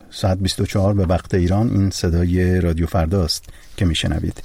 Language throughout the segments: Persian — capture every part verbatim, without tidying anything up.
ساعت بیست و چهار به وقت ایران. این صدای رادیو فرداست که میشنوید.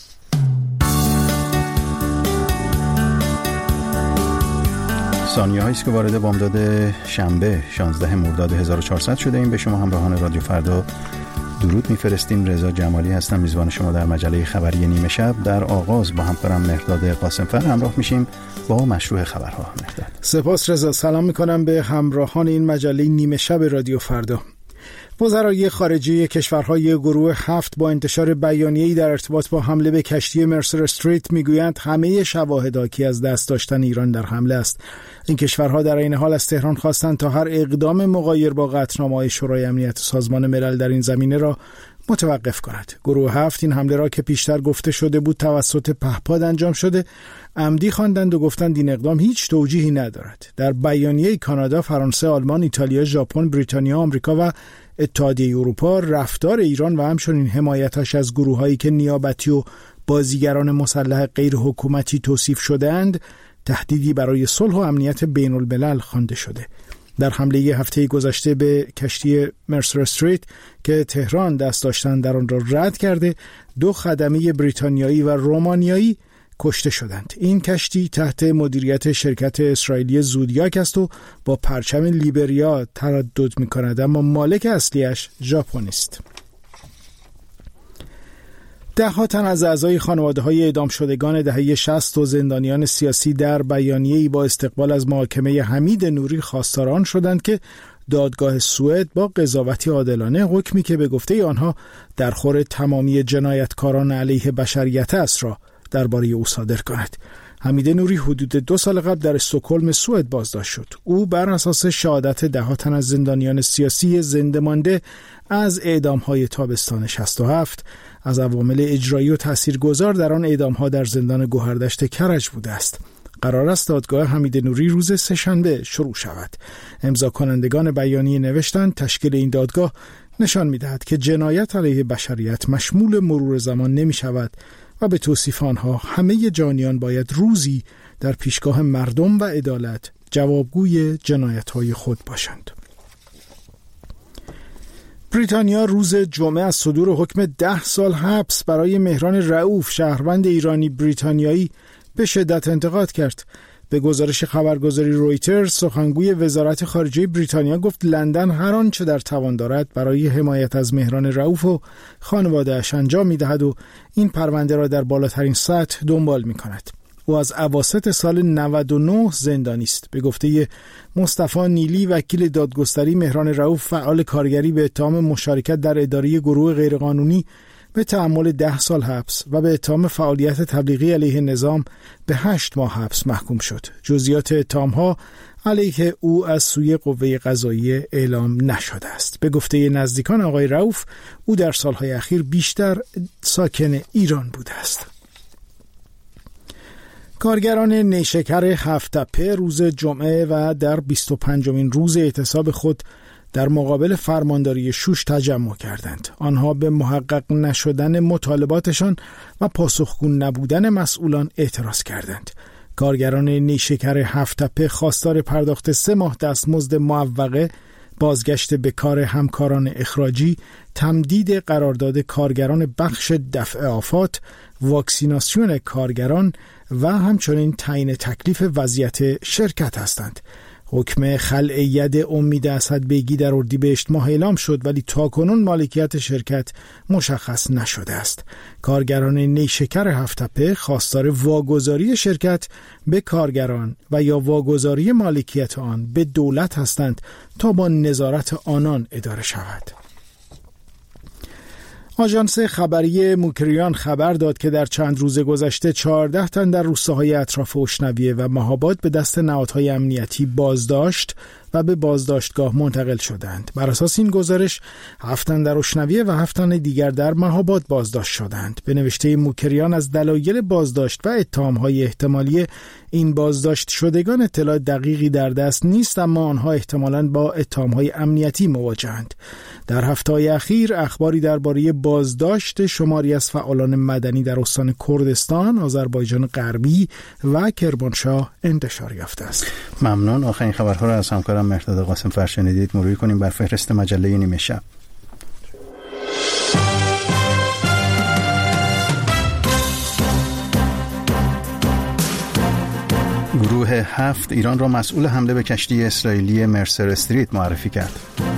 ثانیه هاییست که وارد بامداد شنبه شانزده مرداد هزار و چهارصد شده. این به شما همراهان رادیو فردا درود میفرستیم. رضا جمالی هستم، میزبان شما در مجله خبری نیمه شب. در آغاز با همکارم مهرداد قاسمفر همراه میشیم با مشروع خبرها. مهرداد. سپاس رضا. سلام میکنم به همراهان این مجله نیمه شب رادیو فردا. وزرای خارجه کشورهای گروه هفت با انتشار بیانیه‌ای در ارتباط با حمله به کشتی مرسر استریت میگویند همه شواهد حاکی از دست داشتن ایران در حمله است. این کشورها در این حال از تهران خواستند تا هر اقدام مغایر با قطعنامه‌های شورای امنیت سازمان ملل در این زمینه را متوقف کند. گروه هفت این حمله را که پیشتر گفته شده بود توسط پهپاد انجام شده عمدی خواندند و گفتند این اقدام هیچ توجیهی ندارد. در بیانیه کانادا، فرانسه، آلمان، ایتالیا، ژاپن، بریتانیا، آمریکا و اتحادیه اروپا رفتار ایران و همچنین حمایتش از گروه‌هایی که نیابتی و بازیگران مسلح غیر حکومتی توصیف شده‌اند تهدیدی برای صلح و امنیت بین الملل خوانده شده. در حمله هفته گذشته به کشتی مرسر استریت که تهران دست داشتن در آن را رد کرده، دو خدمه بریتانیایی و رومانیایی کشته شدند. این کشتی تحت مدیریت شرکت اسرائیلی زودیاک است و با پرچم لیبریا تردد می‌کند، اما مالک اصلیش ژاپنی است. ده ها تن از اعضای خانواده‌های اعدام شدگان دهه شصت و زندانیان سیاسی در بیانیه‌ای با استقبال از محاکمه حمید نوری خواستار شدند که دادگاه سوئد با قضاوتی عادلانه حکمی که به گفته آنها در خور تمامی جنایتکاران علیه بشریت است را درباره او صادر کند. حمید نوری حدود دو سال قبل در استکهلم سوئد بازداشت شد. او بر اساس شهادت ده ها تن از زندانیان سیاسی زنده مانده از اعدام‌های تابستان شصت و هفت از عوامل اجرایی و تاثیرگذار در آن اعدام‌ها در زندان گوهردشت کرج بوده است. قرار است دادگاه حمید نوری روز سه‌شنبه شروع شود. امضا کنندگان بیانیه نوشتند تشکیل این دادگاه نشان می‌دهد که جنایت علیه بشریت مشمول مرور زمان نمی‌شود و به توصیف آنها همه جانیان باید روزی در پیشگاه مردم و عدالت جوابگوی جنایت‌های خود باشند. بریتانیا روز جمعه از صدور حکم ده سال حبس برای مهران رؤوف شهروند ایرانی بریتانیایی به شدت انتقاد کرد. به گزارش خبرگزاری رویترز، سخنگوی وزارت خارجه بریتانیا گفت لندن هر آنچه در توان دارد برای حمایت از مهران رؤوف و خانواده‌اش انجام می‌دهد و این پرونده را در بالاترین سطح دنبال می‌کند. او از اواسط سال نود و نه زندانی است. به گفته مصطفی نیلی، وکیل دادگستری، مهران رؤوف فعال کارگری به اتهام مشارکت در اداره گروه غیرقانونی به تحمل ده سال حبس و به اتهام فعالیت تبلیغی علیه نظام به هشت ماه حبس محکوم شد. جزئیات اتهام‌ها علیه او از سوی قوه قضاییه اعلام نشده است. به گفته نزدیکان آقای رؤوف، او در سالهای اخیر بیشتر ساکن ایران بوده است. کارگران نیشکر هفت‌تپه روز جمعه و در بیست و پنجمین روز اعتصاب خود در مقابل فرمانداری شوش تجمع کردند. آنها به محقق نشدن مطالباتشان و پاسخگو نبودن مسئولان اعتراض کردند. کارگران نیشکر هفت‌تپه خواستار پرداخت سه ماه دستمزد معوقه، بازگشت به کار همکاران اخراجی، تمدید قرارداد کارگران بخش دفع آفات، واکسیناسیون کارگران و همچنین تعیین تکلیف وضعیت شرکت هستند. حکم خلع ید امید اسدبیگی در اردیبهشت ماه اعلام شد، ولی تاکنون مالکیت شرکت مشخص نشده است. کارگران نیشکر هفت‌تپه خواستار واگذاری شرکت به کارگران و یا واگذاری مالکیت آن به دولت هستند تا با نظارت آنان اداره شود. آژانس خبری موکریان خبر داد که در چند روز گذشته چهارده تن در روستاهای اطراف اشنویه و مهاباد به دست نهادهای امنیتی بازداشت و به بازداشتگاه منتقل شدند. بر اساس این گزارش هفت تن در اشنویه و هفت تن دیگر در مهاباد بازداشت شدند. به نوشته موکریان از دلایل بازداشت و اتهام‌های احتمالی این بازداشت شدگان اطلاع دقیقی در دست نیست، اما آنها احتمالاً با اتهام‌های امنیتی مواجهند. در هفته‌های اخیر اخباری درباره بازداشت شماری از فعالان مدنی در استان کردستان، آذربایجان غربی و کرمانشاه انتشار یافته است. ممنون. آخرین خبرها را از همکارم مهرداد قاسمفر شنیدید. مرور کنیم بر فهرست مجله نیمه شب. گروه هفت ایران را مسئول حمله به کشتی اسرائیلی مرسر استریت معرفی کرد.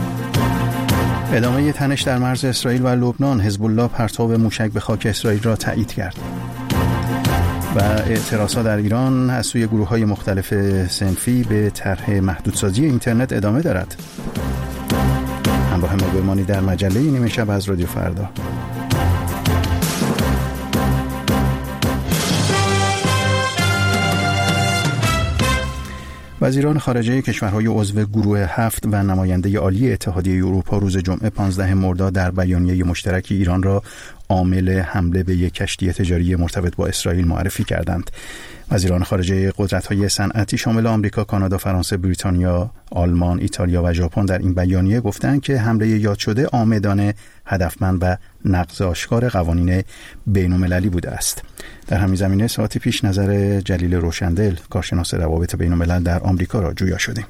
ادامه تنش در مرز اسرائیل و لبنان، حزب الله پرتاب موشک به خاک اسرائیل را تایید کرد. و اعتراضات در ایران از سوی گروه‌های مختلف صنفی به طرح محدودسازی اینترنت ادامه دارد. همراه ما بمانید در مجله نیمه شب از رادیو فردا. وزیران خارجه کشورهای عضو گروه هفت و نماینده عالی اتحادیه اروپا روز جمعه پانزدهم مرداد در بیانیه مشترک ایران را عامل حمله به یک کشتی تجاری مرتبط با اسرائیل معرفی کردند. وزیران خارجه قدرت‌های صنعتی شامل آمریکا، کانادا، فرانسه، بریتانیا، آلمان، ایتالیا و ژاپن در این بیانیه گفتند که حمله یاد شده عامدانه، هدفمند و نقض آشکار قوانین بین‌المللی بوده است. در همین زمینه ساعتی پیش نظر جلیل روشندل، کارشناس روابط بین‌الملل در آمریکا را جویا شدیم.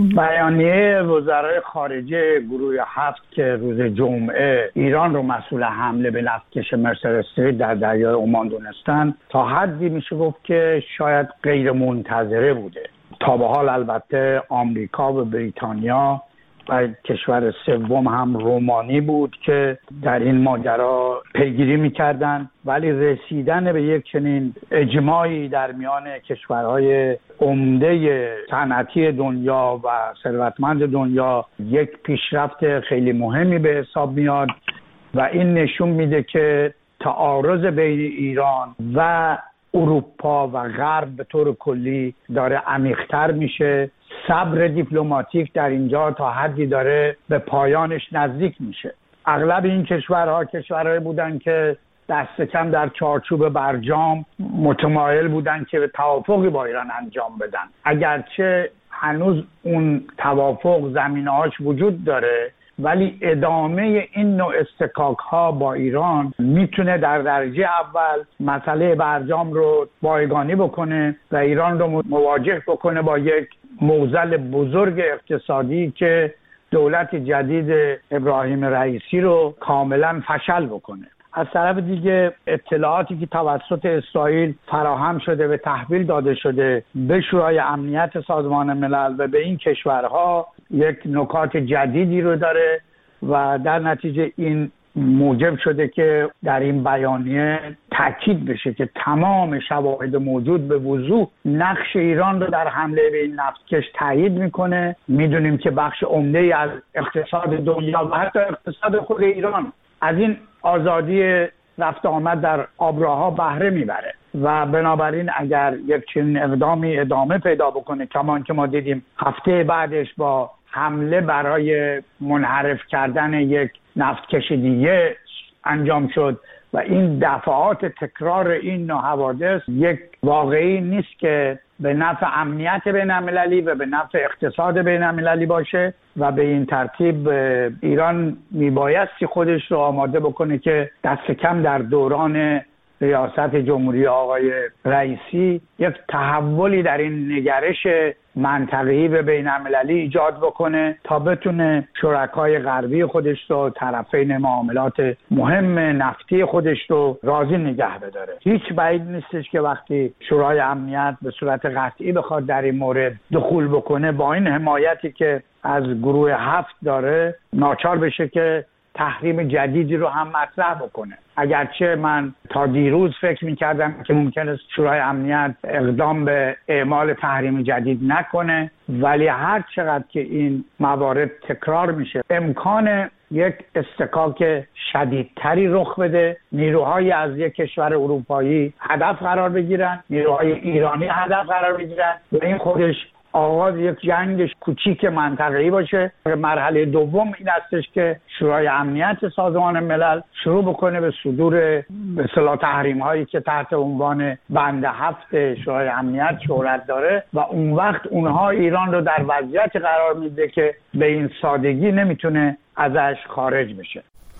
بیانیه وزرای خارجه گروه هفت که روز جمعه ایران رو مسئول حمله به نفتکش مرسر استریت در دریای عمان دونستند تا حدی میشه گفت که شاید غیر منتظره بوده. تا به حال البته آمریکا و بریتانیا و کشور سوم هم رومانی بود که در این ماجرا پیگیری میکردن، ولی رسیدن به یک چنین اجماعی در میان کشورهای عمده صنعتی دنیا و ثروتمند دنیا یک پیشرفت خیلی مهمی به حساب میاد و این نشون میده که تعارض بین ایران و اروپا و غرب به طور کلی داره عمیق‌تر میشه. صبر دیپلماتیک در اینجا تا حدی داره به پایانش نزدیک میشه. اغلب این کشورها کشورهایی بودن که دست کم در چارچوب برجام متمایل بودن که به توافقی با ایران انجام بدن. اگرچه هنوز اون توافق زمینه‌هاش وجود داره، ولی ادامه این نوع استکاک ها با ایران میتونه در درجه اول مسئله برجام رو بایگانی بکنه و ایران رو مواجه بکنه با یک معضل بزرگ اقتصادی که دولت جدید ابراهیم رئیسی رو کاملا فشل بکنه. از طرف دیگه اطلاعاتی که توسط اسرائیل فراهم شده و تحویل داده شده به شورای امنیت سازمان ملل و به این کشورها یک نکات جدیدی رو داره و در نتیجه این موجب شده که در این بیانیه تاکید بشه که تمام شواهد موجود به وضوح نقش ایران رو در حمله به این نفتکش تایید میکنه. میدونیم که بخش عمده‌ای از اقتصاد دنیا و حتی اقتصاد خود ایران از این آزادی رفت آمد در آبراها بهره میبره و بنابراین اگر یک چنین اقدامی ادامه پیدا بکنه، کمان که ما دیدیم هفته بعدش با حمله برای منحرف کردن یک نفتکش دیگه انجام شد و این دفعات تکرار این نوع حوادث یک واقعی نیست که به نفع امنیت بین‌المللی و به نفع اقتصاد بین‌المللی باشه و به این ترتیب ایران میبایستی خودش رو آماده بکنه که دست کم در دوران ریاست جمهوری آقای رئیسی یک تحولی در این نگرش منطقه‌ای و بین‌المللی ایجاد بکنه تا بتونه شرکای غربی خودش رو، طرفین معاملات مهم نفتی خودش رو راضی نگه بداره. هیچ بعید نیستش که وقتی شورای امنیت به صورت قطعی بخواد در این مورد دخول بکنه، با این حمایتی که از گروه هفت داره ناچار بشه که تحریم جدیدی رو هم مطرح بکنه. اگرچه من تا دیروز فکر می‌کردم که ممکن است شورای امنیت اقدام به اعمال تحریم جدید نکنه، ولی هر چقدر که این موارد تکرار میشه امکان یک استکاک شدیدتری رخ بده، نیروهایی از یک کشور اروپایی هدف قرار بگیرن، نیروهای ایرانی هدف قرار بگیرن و این خودش آغاز یک جنگ کوچیک منطقه‌ای باشه. مرحله دوم این استش که شورای امنیت سازمان ملل شروع بکنه به صدور به اصطلاح تحریم هایی که تحت عنوان بند هفت شورای امنیت شهرت داره و اون وقت اونها ایران رو در وضعیت قرار میده که به این سادگی نمیتونه ازش خارج بشه.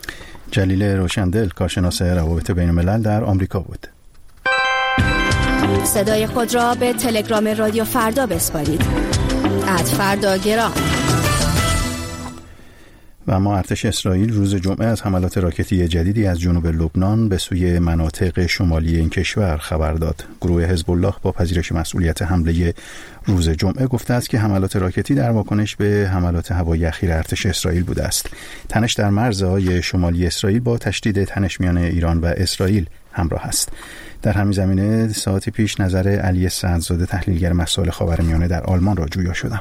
جلیل روشندل، کارشناس روابط بین الملل در آمریکا بود. صدای خود را به تلگرام رادیو فردا بسپارید. ات فردا گرام. و اما ارتش اسرائیل روز جمعه از حملات راکتی جدیدی از جنوب لبنان به سوی مناطق شمالی این کشور خبر داد. گروه حزب الله با پذیرش مسئولیت حمله روز جمعه گفته است که حملات راکتی در واکنش به حملات هوایی اخیر ارتش اسرائیل بوده است. تنش در مرزهای شمالی اسرائیل با تشدید تنش میان ایران و اسرائیل همراه است. در همین زمینه ساعتی پیش نظر علی سعدزاده تحلیلگر مسائل خاورمیانه در آلمان را جویا شدم.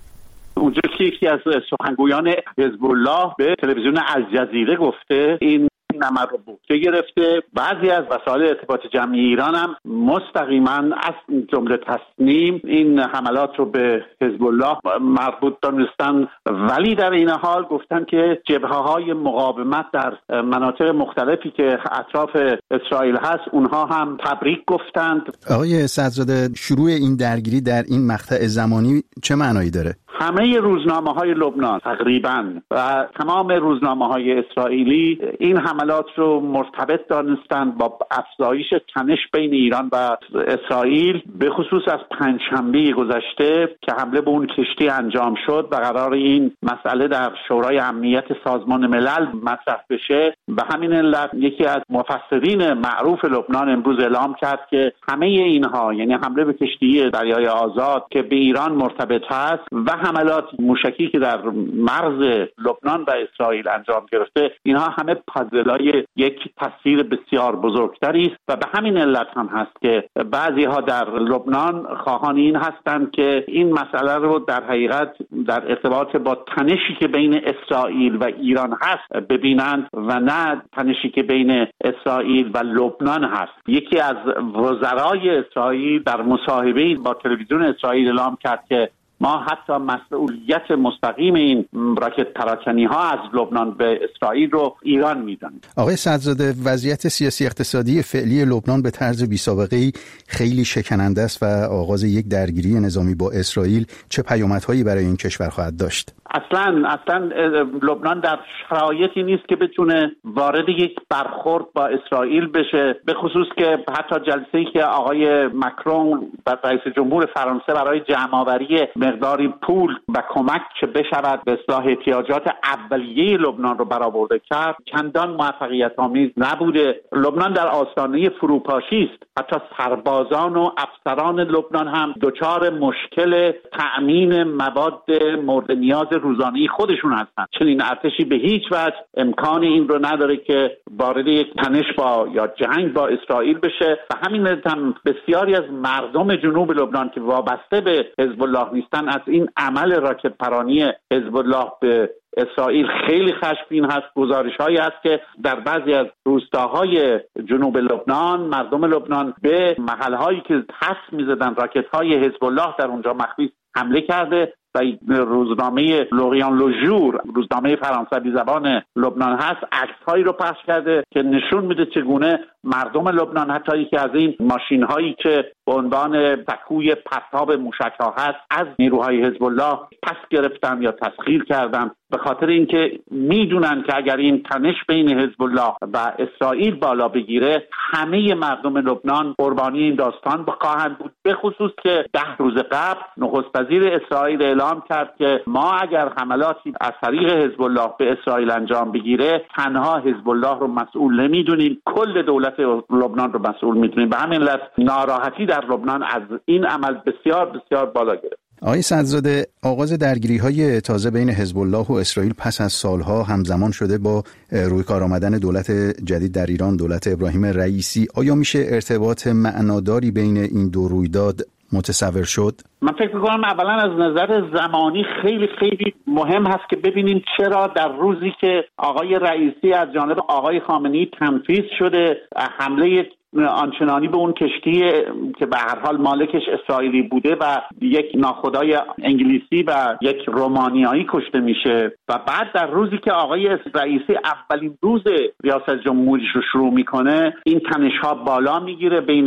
اونجا که یکی از سخنگویان حزب الله به تلویزیون الجزیره گفته این نمر رو بوده گرفته. بعضی از وسایل ارتباط جمعی ایران هم مستقیما از جمله تصنیم این حملات رو به حزب الله مربوط دانستن، ولی در این حال گفتن که جبهه‌های مقاومت در مناطق مختلفی که اطراف اسرائیل هست اونها هم تبریک گفتند. آقای سعدزاده، شروع این درگیری در این مقطع زمانی چه معنایی داره؟ همه روزنامه‌های لبنان تقریباً و تمام روزنامه‌های اسرائیلی این حملات رو مرتبط دانستند با افزایش تنش بین ایران و اسرائیل، به خصوص از پنجشنبه گذشته که حمله به اون کشتی انجام شد و قرار این مسئله در شورای امنیت سازمان ملل مطرح بشه. به همین علت یکی از مفسرین معروف لبنان امروز اعلام کرد که همه اینها، یعنی حمله به کشتی دریای آزاد که به ایران مرتبط هست و حملات موشکی که در مرز لبنان و اسرائیل انجام گرفته، اینها همه پازلای یک تصویر بسیار بزرگتری است و به همین علت هم هست که بعضی ها در لبنان خواهان این هستند که این مسئله رو در حقیقت در ارتباط با تنشی که بین اسرائیل و ایران هست ببینند و نه تنشی که بین اسرائیل و لبنان هست. یکی از وزرای اسرائیل در مصاحبه‌ای با تلویزیون اسرائیل اعلام کرد که ما حتی مسئولیت مستقیم این راکت پراکنی ها از لبنان به اسرائیل رو ایران میدونیم. آقای سعدزاده، وضعیت سیاسی اقتصادی فعلی لبنان به طرز بی‌سابقه‌ای خیلی شکننده است و آغاز یک درگیری نظامی با اسرائیل چه پیامدهایی برای این کشور خواهد داشت؟ اصلا اصلا لبنان در شرایطی نیست که بتونه وارد یک برخورد با اسرائیل بشه، به خصوص که حتی جلسه‌ای که آقای مکرون و رئیس جمهور فرانسه برای جمع‌آوری مقداری پول و کمک که بشود به اصلاح احتیاجات اولیه لبنان رو برآورده کرد، چندان موفقیت آمیز نبوده. لبنان در آستانه فروپاشی است. حتی سربازان و افسران لبنان هم دچار مشکل تأمین مواد مورد نیاز روزانه خودشون هستند. چنین ارتشی به هیچ وجه امکان این رو نداره که وارد یک تنش با یا جنگ با اسرائیل بشه و همین هم بسیاری از مردم جنوب لبنان که وابسته به حزب الله نیستن از این عمل راکت پرانی حزب الله به اسرائیل خیلی خشمگین هست. گزارش‌هایی است که در بعضی از روستاهای جنوب لبنان مردم لبنان به محل‌هایی که حس می‌زدن راکت‌های حزب الله در اونجا مخفی حمله کرده و روزنامه لوریان لوژور، روزنامه فرانسوی زبان لبنان هست، عکس‌هایی رو پخش کرده که نشون میده چگونه مردم لبنان حتی یکی از این ماشین‌هایی که به عنوان پکوی پرتاب موشک‌ها هست از نیروهای حزب الله پس گرفتن یا تسخیر کردن، به خاطر اینکه میدونن که اگر این تنش بین حزب الله و اسرائیل بالا بگیره همه مردم لبنان قربانی این داستان خواهند بود. به خصوص که ده روز قبل نخست وزیر اسرائیل اعلام کرد که ما اگر حملاتی از طریق حزب الله به اسرائیل انجام بگیره تنها حزب الله رو مسئول نمیدونیم، کل دولت لبنان رو مسئول میدونیم. به همین علت ناراحتی در لبنان از این عمل بسیار بسیار بالا گرفت. آقای سعدزاده، آغاز درگیری‌های تازه بین حزب الله و اسرائیل پس از سالها همزمان شده با روی کار آمدن دولت جدید در ایران، دولت ابراهیم رئیسی. آیا میشه ارتباط معناداری بین این دو رویداد متصور شد؟ من فکر می‌کنم اولا از نظر زمانی خیلی خیلی مهم هست که ببینیم چرا در روزی که آقای رئیسی از جانب آقای خامنه‌ای تنفیذ شده، حمله آنچنانی به اون کشتی که به هر حال مالکش اسرائیلی بوده و یک ناخدای انگلیسی و یک رومانیایی کشته میشه و بعد در روزی که آقای رئیسی اولین روز ریاست جمهوریش رو شروع میکنه این تنش‌ها بالا میگیره بین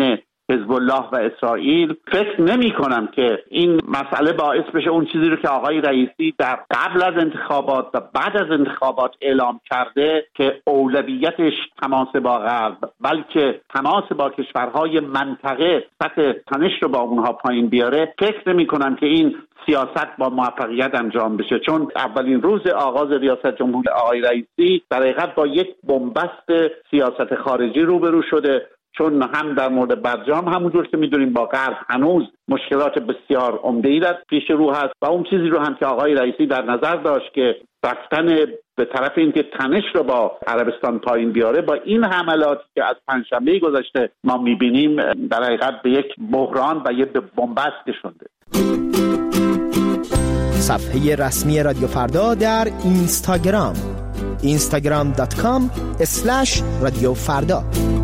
حزب الله و اسرائیل. فکر نمی کنم که این مسئله باعث بشه اون چیزی رو که آقای رئیسی در قبل از انتخابات و بعد از انتخابات اعلام کرده که اولویتش تماس با غرب بلکه تماس با کشورهای منطقه سطح تنش رو با اونها پایین بیاره، فکر نمی کنم که این سیاست با موفقیت انجام بشه، چون اولین روز آغاز ریاست جمهوری آقای رئیسی در حقیقت با یک بنبست سیاست خارجی روبرو شده، چون هم در مورد برجام همونجور که میدونیم با غرب هنوز مشکلات بسیار عمده‌ای در پیش رو هست و اون چیزی رو هم که آقای رئیسی در نظر داشت که رفتن به طرف اینکه تنش رو با عربستان پایین بیاره، با این حملاتی که از پنجشنبه گذشته ما میبینیم در حقیقت به یک بحران و یک بنبست کشونده. صفحه رسمی رادیو فردا در اینستاگرام اینستاگرام دات کام اسلش رادیو فردا.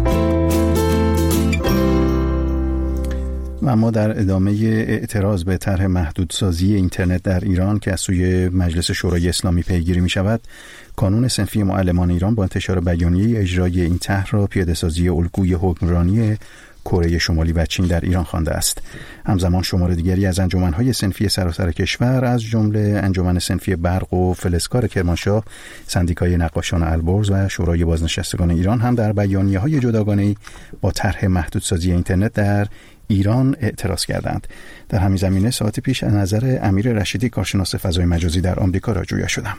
و ما در ادامه اعتراض به طرح محدودسازی اینترنت در ایران که از سوی مجلس شورای اسلامی پیگیری می شود، کانون صنفی معلمان ایران با انتشار بیانیه اجرای این طرح را پیاده‌سازی الگوی حکمرانی کره شمالی و چین در ایران خوانده است. همزمان شمار دیگری از انجمن‌های صنفی سراسر کشور از جمله انجمن صنفی برق و فلزکار کرمانشاه، سندیکای نقاشان البرز و شورای بازنشستگان ایران هم در بیانیه‌های جداگانه‌ای با طرح محدودسازی اینترنت در ایران اعتراض کردند. در همین زمینه ساعت پیش از نظر امیر رشیدی کارشناس فضای مجازی در آمریکا را جویا شدم.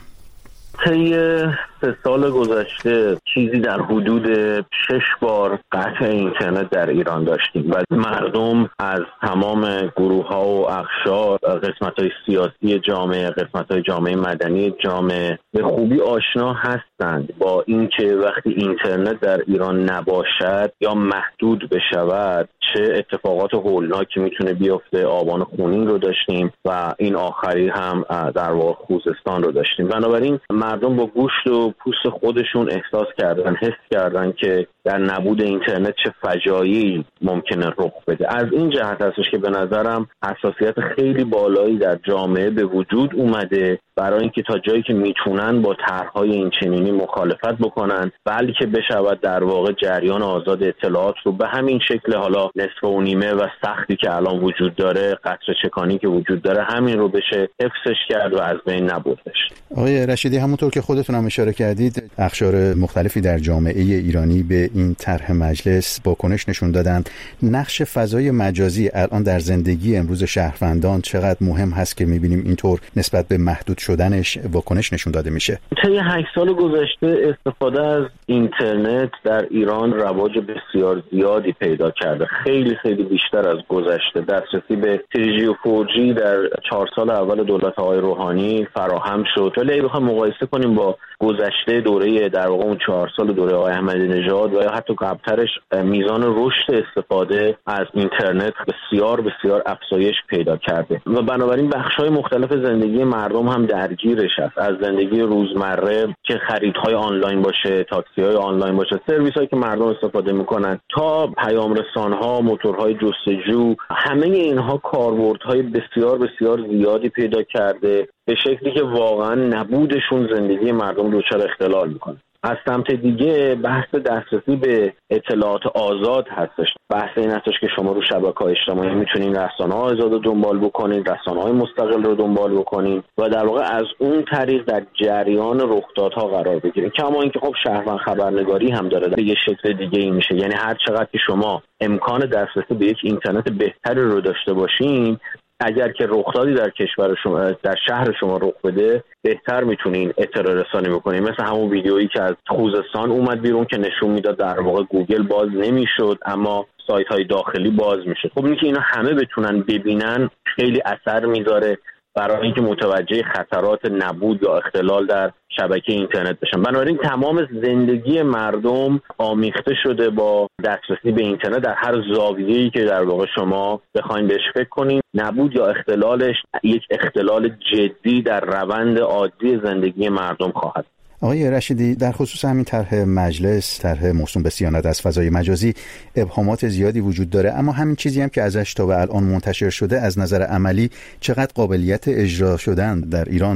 طی سه سال گذشته چیزی در حدود شش بار قطع اینترنت در ایران داشتیم و مردم از تمام گروه ها و اقشار، قسمت های سیاسی جامعه، قسمت های جامعه مدنی جامعه به خوبی آشنا هستند با اینکه وقتی اینترنت در ایران نباشد یا محدود بشود چه اتفاقات هولناکی میتونه بیفته. آبان خونین رو داشتیم و این آخری هم در واقع خوزستان رو داشتیم. بنابراین مردم با گوشت و پوست خودشون احساس کردن، حس کردن که در نبود اینترنت چه فجایعی ممکنه رخ بده. از این جهت هستش که به نظرم حساسیت خیلی بالایی در جامعه به وجود اومده برای اینکه تا جایی که میتونن با طرح‌های این چنینی مخالفت بکنن، بلکه بشود در واقع جریان آزاد اطلاعات رو به همین شکل حالا نصف و نیمه و سختی که الان وجود داره، قطره چکانی که وجود داره، همین رو بشه حفظش کرد و از بین نبردش. آقای رشیدی، همونطور که خودتون هم اشاره کردید، اقشار مختلفی در جامعه ایرانی به این طرح مجلس واکنش نشون دادند. نقش فضای مجازی الان در زندگی امروز شهروندان چقدر مهم هست که می‌بینیم اینطور نسبت به محدود شدنش واکنش نشون داده میشه؟ طی هشت سال گذشته استفاده از اینترنت در ایران رواج بسیار زیادی پیدا کرده، خیلی خیلی بیشتر از گذشته. دسترسی به تری جی و فور جی در چهار سال اول دولت آقای روحانی فراهم شد. ولی اگه بخوایم مقایسه کنیم با گذشته دوره در واقع اون چهار سال دوره آقای احمدی نژاد و یا حتی قبلترش، میزان رشد استفاده از اینترنت بسیار بسیار افزایش پیدا کرده و بنابراین بخش‌های مختلف زندگی مردم هم درگیرش است. از زندگی روزمره که خریدهای آنلاین باشه، تاکسی‌های آنلاین باشه، سرویس‌هایی که مردم استفاده می‌کنن، تا پیام رسان‌ها، موتورهای جستجو، همه اینها کاربردهای بسیار بسیار زیادی پیدا کرده به شکلی که واقعا نبودشون زندگی مردم دچار اختلال می‌کنه. از سمت دیگه بحث دسترسی به اطلاعات آزاد هستش. بحث این هستش که شما رو شبکه‌های اجتماعی میتونین رسانه‌های آزاد رو دنبال بکنین، رسانه‌های مستقل رو دنبال بکنین و در واقع از اون طریق در جریان رخدادها قرار بگیرین. کما اینکه خب شهروند خبرنگاری هم داره به یه شکل دیگه ای میشه. یعنی هر چقدر که شما امکان دسترسی به یک اینترنت بهتری رو داشته باشین، اگر که رخدادی در کشور شما، در شهر شما رخ بده، بهتر میتونین اطلاع رسانی بکنین. مثل همون ویدیویی که از خوزستان اومد بیرون که نشون میداد در واقع گوگل باز نمیشد اما سایت های داخلی باز میشد. خب اینکه اینا همه بتونن ببینن خیلی اثر میذاره برای اینکه متوجه خطرات نبود یا اختلال در شبکه اینترنت بشن. بنابراین تمام زندگی مردم آمیخته شده با دسترسی به اینترنت در هر زاویه‌ای که در واقع شما بخواید بهش فکر کنین. نبود یا اختلالش یک اختلال جدی در روند عادی زندگی مردم خواهد. آقای رشیدی، در خصوص همین طرح مجلس، طرح موسوم به صیانت از فضای مجازی، ابهامات زیادی وجود داره، اما همین چیزی هم که ازش تا به الان منتشر شده از نظر عملی چقدر قابلیت اجرا شدن در ایران داره؟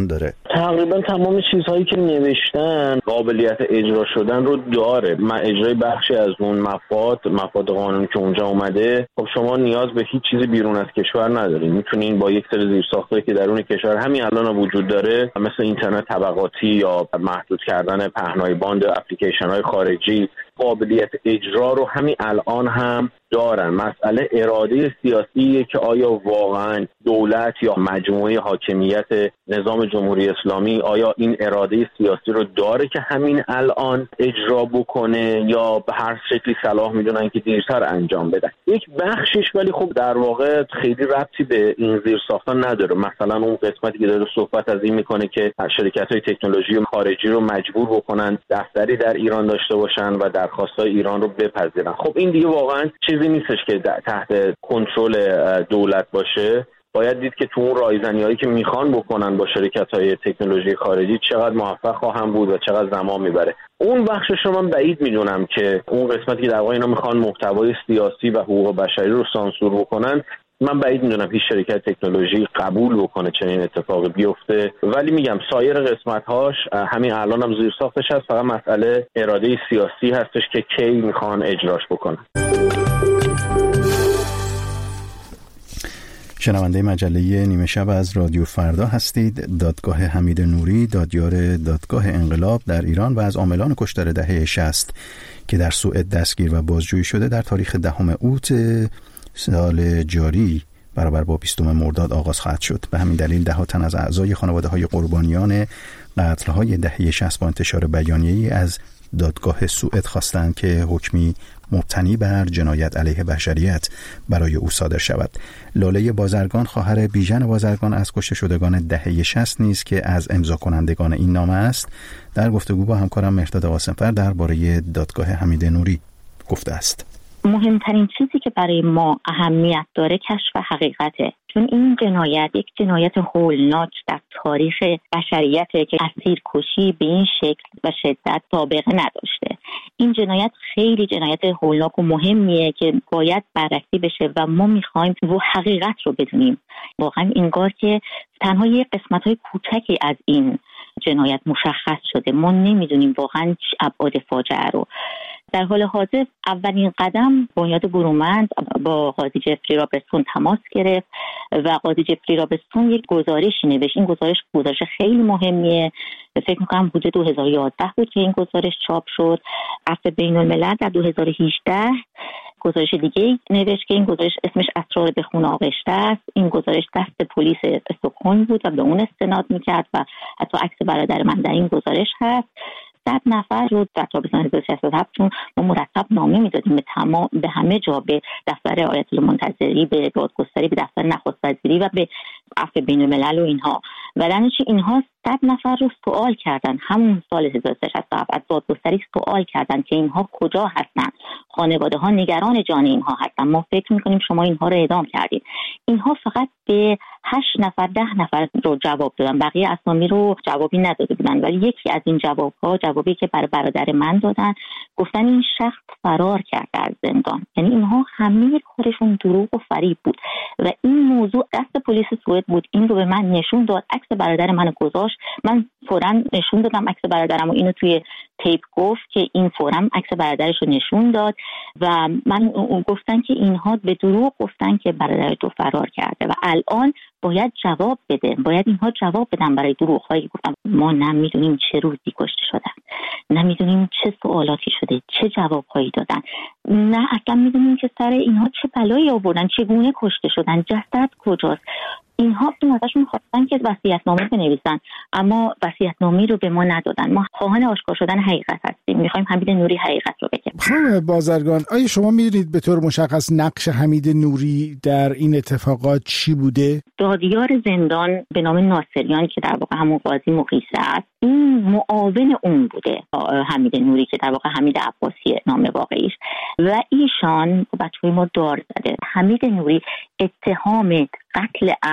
تقریبا تمام چیزهایی که نوشتن قابلیت اجرا شدن رو داره. من اجرای بخشی از اون مفاد مفاد قانونی که اونجا اومده، خب شما نیاز به هیچ چیزی بیرون از کشور ندارین، میتونین با یک سری زیرساختایی که درون کشور همین الان وجود داره، مثل اینترنت طبقاتی یا محدود کردن پهنای باند اپلیکیشن های خارجی، قابلیت اجرا رو همین الان هم دارن. مسئله اراده سیاسیه که آیا واقعا دولت یا مجموعه حاکمیت نظام جمهوری اسلامی آیا این اراده سیاسی رو داره که همین الان اجرا بکنه، یا به هر شکلی صلاح میدونن که دیرتر انجام بدن. یک بخشش ولی خب در واقع خیلی ربطی به این زیرساختان نداره. مثلا اون قسمتی که داره صحبت از این میکنه که شرکت‌های تکنولوژی خارجی رو مجبور بکنن دفتری در ایران داشته باشن و درخواست‌های ایران رو بپذیرن. خب این دیگه واقعا چیزی نیستش که تحت کنترل دولت باشه. باید دید که تو اون رایزنی‌هایی که میخوان بکنن با شرکت‌های تکنولوژی خارجی چقدر موفق خواهم بود و چقدر زمان میبره. اون بخشش رو من بعید میدونم که اون قسمتی که در واقع اینا میخوان محتوای سیاسی و حقوق بشری رو سانسور بکنن، من بعید میدونم هیچ شرکت تکنولوژی قبول بکنه چنین اتفاقی بیفته. ولی میگم سایر قسمت‌هاش همین الان هم زیر ساختش هست، فقط مسئله اراده سیاسی هستش که کی میخوان اجراش بکنن. شنونده مجله نیمه شب از رادیو فردا هستید. دادگاه حمید نوری دادیار دادگاه انقلاب در ایران و از عاملان کشتار دهه شصت که در سوئد دستگیر و بازجویی شده در تاریخ دهم اوت سال جاری برابر با بیستم مرداد آغاز خواهد شد. به همین دلیل ده ها تن از اعضای خانواده های قربانیان قتل های دهه شصت با انتشار بیانیه‌ای از دادگاه سوئد خواستند که حکمی مبتنی بر جنایت علیه بشریت برای او صادر شود. لاله بازرگان خواهر بیژن بازرگان از کشته شدگان دهه شصت نیز که از امضا کنندگان این نامه است، در گفتگو با همکارم مهرداد قاسمفر درباره دادگاه حمید نوری گفته است. مهمترین چیزی که برای ما اهمیت داره کشف حقیقته، چون این جنایت یک جنایت هولناک در تاریخ بشریته که اسیرکشی به این شکل و شدت سابقه نداشته. این جنایت خیلی جنایت هولناک و مهمیه که باید بررسی بشه و ما میخوایم و حقیقت رو بدونیم. واقعا انگار که تنها یک قسمت‌های کوچکی از این جنایت مشخص شده، ما نمیدونیم واقعا ابعاد فاجعه رو. در حال حاضر اولین قدم بنیاد برومند با قاضی جفری رابرتسون تماس گرفت و قاضی جفری رابرتسون یک گزارشی نوشت. این گزارش گزارش خیلی مهمیه، فکر میکنم حدود دو هزار و یازده بود که این گزارش چاپ شد. عفو بین الملل در دو هزار و هجده گزارش دیگه نوشت که این گزارش اسمش اسرار به خون آغشته است. این گزارش دست پلیس استکهلم بود و به اون استناد میکرد و حتی عکس برادر من در این گزارش هست. صد نفر رو در تابستان هزار و سیصد و هفت چون ما مرتب نامه میدادیم به تمام به همه جا، به دفتر آیت المنتظری، به دادگستری، به دفتر نخست وزیری و به عفو بین الملل و اینها، و در نتیجه اینها صد نفر رو سوال کردن. همون سال هزار و سیصد و شصت و هفت از دادگستری سوال کردن که اینها کجا هستن، خانواده ها نگران جان اینها هستن، ما فکر میکنیم شما اینها رو اعدام کردید. اینها فقط به هشت نفر ده نفر رو جواب دادن، بقیه اسامی رو جوابی نداده بودن. ولی یکی از این جوابها، جوابی که برای برادر من دادن، گفتن این شخص فرار کرده از زندان. یعنی اینها همه کارشون دروغ و فریب بود و این موضوع دست پلیس سوئد بود. این رو به من نشون داد، عکس برادر منو گذاشت، من فوراً نشون دادم عکس برادرم و اینو توی تیپ گفت که این فوراً عکس برادرش رو نشون داد و من گفتن که اینها به دروغ گفتن که برادر تو فرار کرده و الان باید جواب بده، باید اینها جواب بدن برای دروغ‌هایی. گفتم ما نمیدونیم چه روزی کشته شدن، نمیدونیم چه سوالاتی شده، چه جوابهایی دادن، نه اصلا میدونیم که سر اینها چه بلایی آوردن، چگونه کشته شدن، جسد کجاست. اینها این ازشون خواستن که وصیت‌نامه بنویسن، اما وصیت‌نامه رو به ما ندادن. ما خواهان آشکار شدن حقیقت هستیم، می‌خوایم حمید نوری حقیقت رو بگه. خانم بازرگان، آیا شما می‌دونید به طور مشخص نقش حمید نوری در این اتفاقات چی بوده؟ دادیار زندان به نام ناصریان که در واقع همون قاضی مقیسه است، این معاون اون بوده، حمید نوری که در واقع حمید عباسی نام واقعیش، و ایشان بچه‌های ما دار زده. حمید نوری اتهام قتل عمد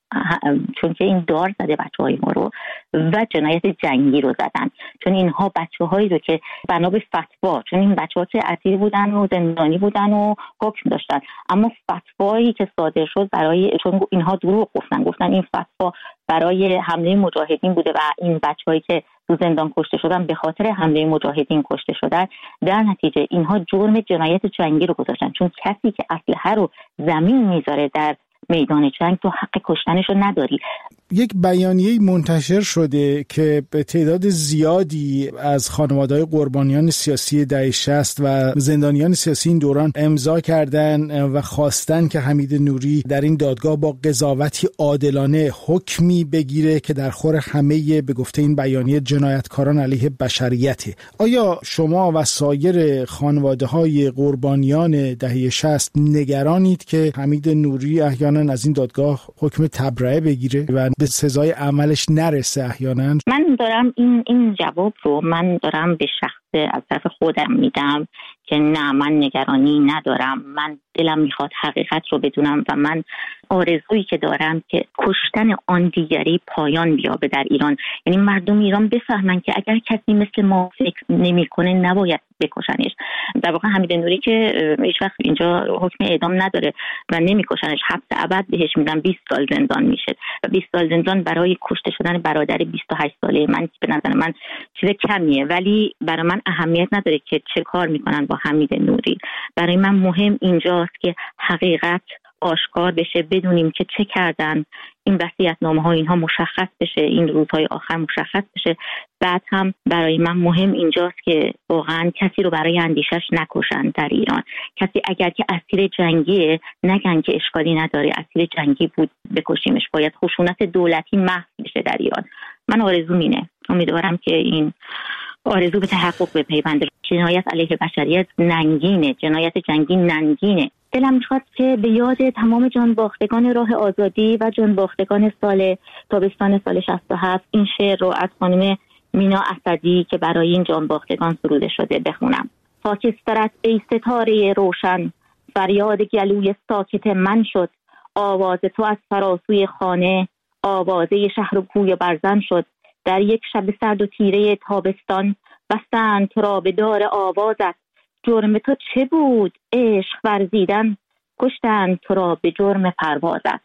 چون که این دار زده بچه‌های ما رو و جنایت جنگی رو زدن، چون اینها بچه‌هایی رو که بنا به فتوا، چون این بچه‌ها که اسیر بودن و زندانی بودن و حکم داشتن، اما فتوایی که صادر شد برای، چون اینها دروغ گفتن گفتن این فتوا برای حمله مجاهدین بوده و این بچه‌هایی که تو زندان کشته شدن به خاطر حمله مجاهدین کشته شدن، در نتیجه اینها جرم جنایت جنگی رو گذاشتن، چون کسی که اسلحه رو زمین میذاره در میدان جنگ تو حق کشتنش رو نداری. یک بیانیه منتشر شده که به تعداد زیادی از خانواده‌های قربانیان سیاسی دهه شصت و زندانیان سیاسی این دوران امضا کردن و خواستن که حمید نوری در این دادگاه با قضاوتی عادلانه حکمی بگیره که در خور همه به گفته این بیانیه جنایتکاران علیه بشریته. آیا شما و سایر خانواده‌های قربانیان دهه شصت نگرانید که حمید نوری احیانا از این دادگاه حکم تبرئه بگیره و به سزای عملش نرسه احیانا؟ من دارم این این جواب رو من دارم به شخص از طرف خودم میدم که نه، من نگرانی ندارم. من دلم میخواد حقیقت رو بدونم و من آرزویی که دارم که کشتن آن دیگری پایان بیابه در ایران. یعنی مردم ایران بفهمن که اگر کسی مثل ما فکر نمیکنه نباید بکشنش. در واقع حمید نوری که هیچ وقت اینجا حکم اعدام نداره و نمیکشنش، حبس ابد بهش میدن، بیست سال زندان میشه و بیست سال زندان برای کشته شدن برادر بیست و هشت ساله من به نظر من چیز کمیه، ولی برای من اهمیت نداره که چه کار میکنن با حمید نوری. برای من مهم اینجاست که حقیقت آشکار بشه، بدونیم که چه کردن، این وصیت‌نامه ها اینها مشخص بشه، این روزهای آخر مشخص بشه. بعد هم برای من مهم اینجاست که واقعا کسی رو برای اندیشش نکشن در ایران. کسی اگر که اسیر جنگیه نگن که اشکالی نداره، اسیر جنگی بود بکشیمش، باید خشونت دولتی محو بشه در ایران. من آرزوم اینه، امیدوارم که این آرزو به تحقق بپیونده. جنایت علیه بشریت ننگینه، جنایت جنگی ننگینه. دلم میخواد که به یاد تمام جانباختگان راه آزادی و جانباختگان سال تابستان سال شصت و هفت این شعر رو از خانم مینا اسدی که برای این جانباختگان سروده شده بخونم. خاکسترت ای ستاره روشن، فریاد گلوی ساکت من شد. آواز تو از فراسوی خانه، آوازه شهر و کوی برزن شد. در یک شب سرد و تیره تابستان، بستند تو را به دار آوازت. جرم تو چه بود عشق ورزیدن، کشتند تو را به جرم پروازت.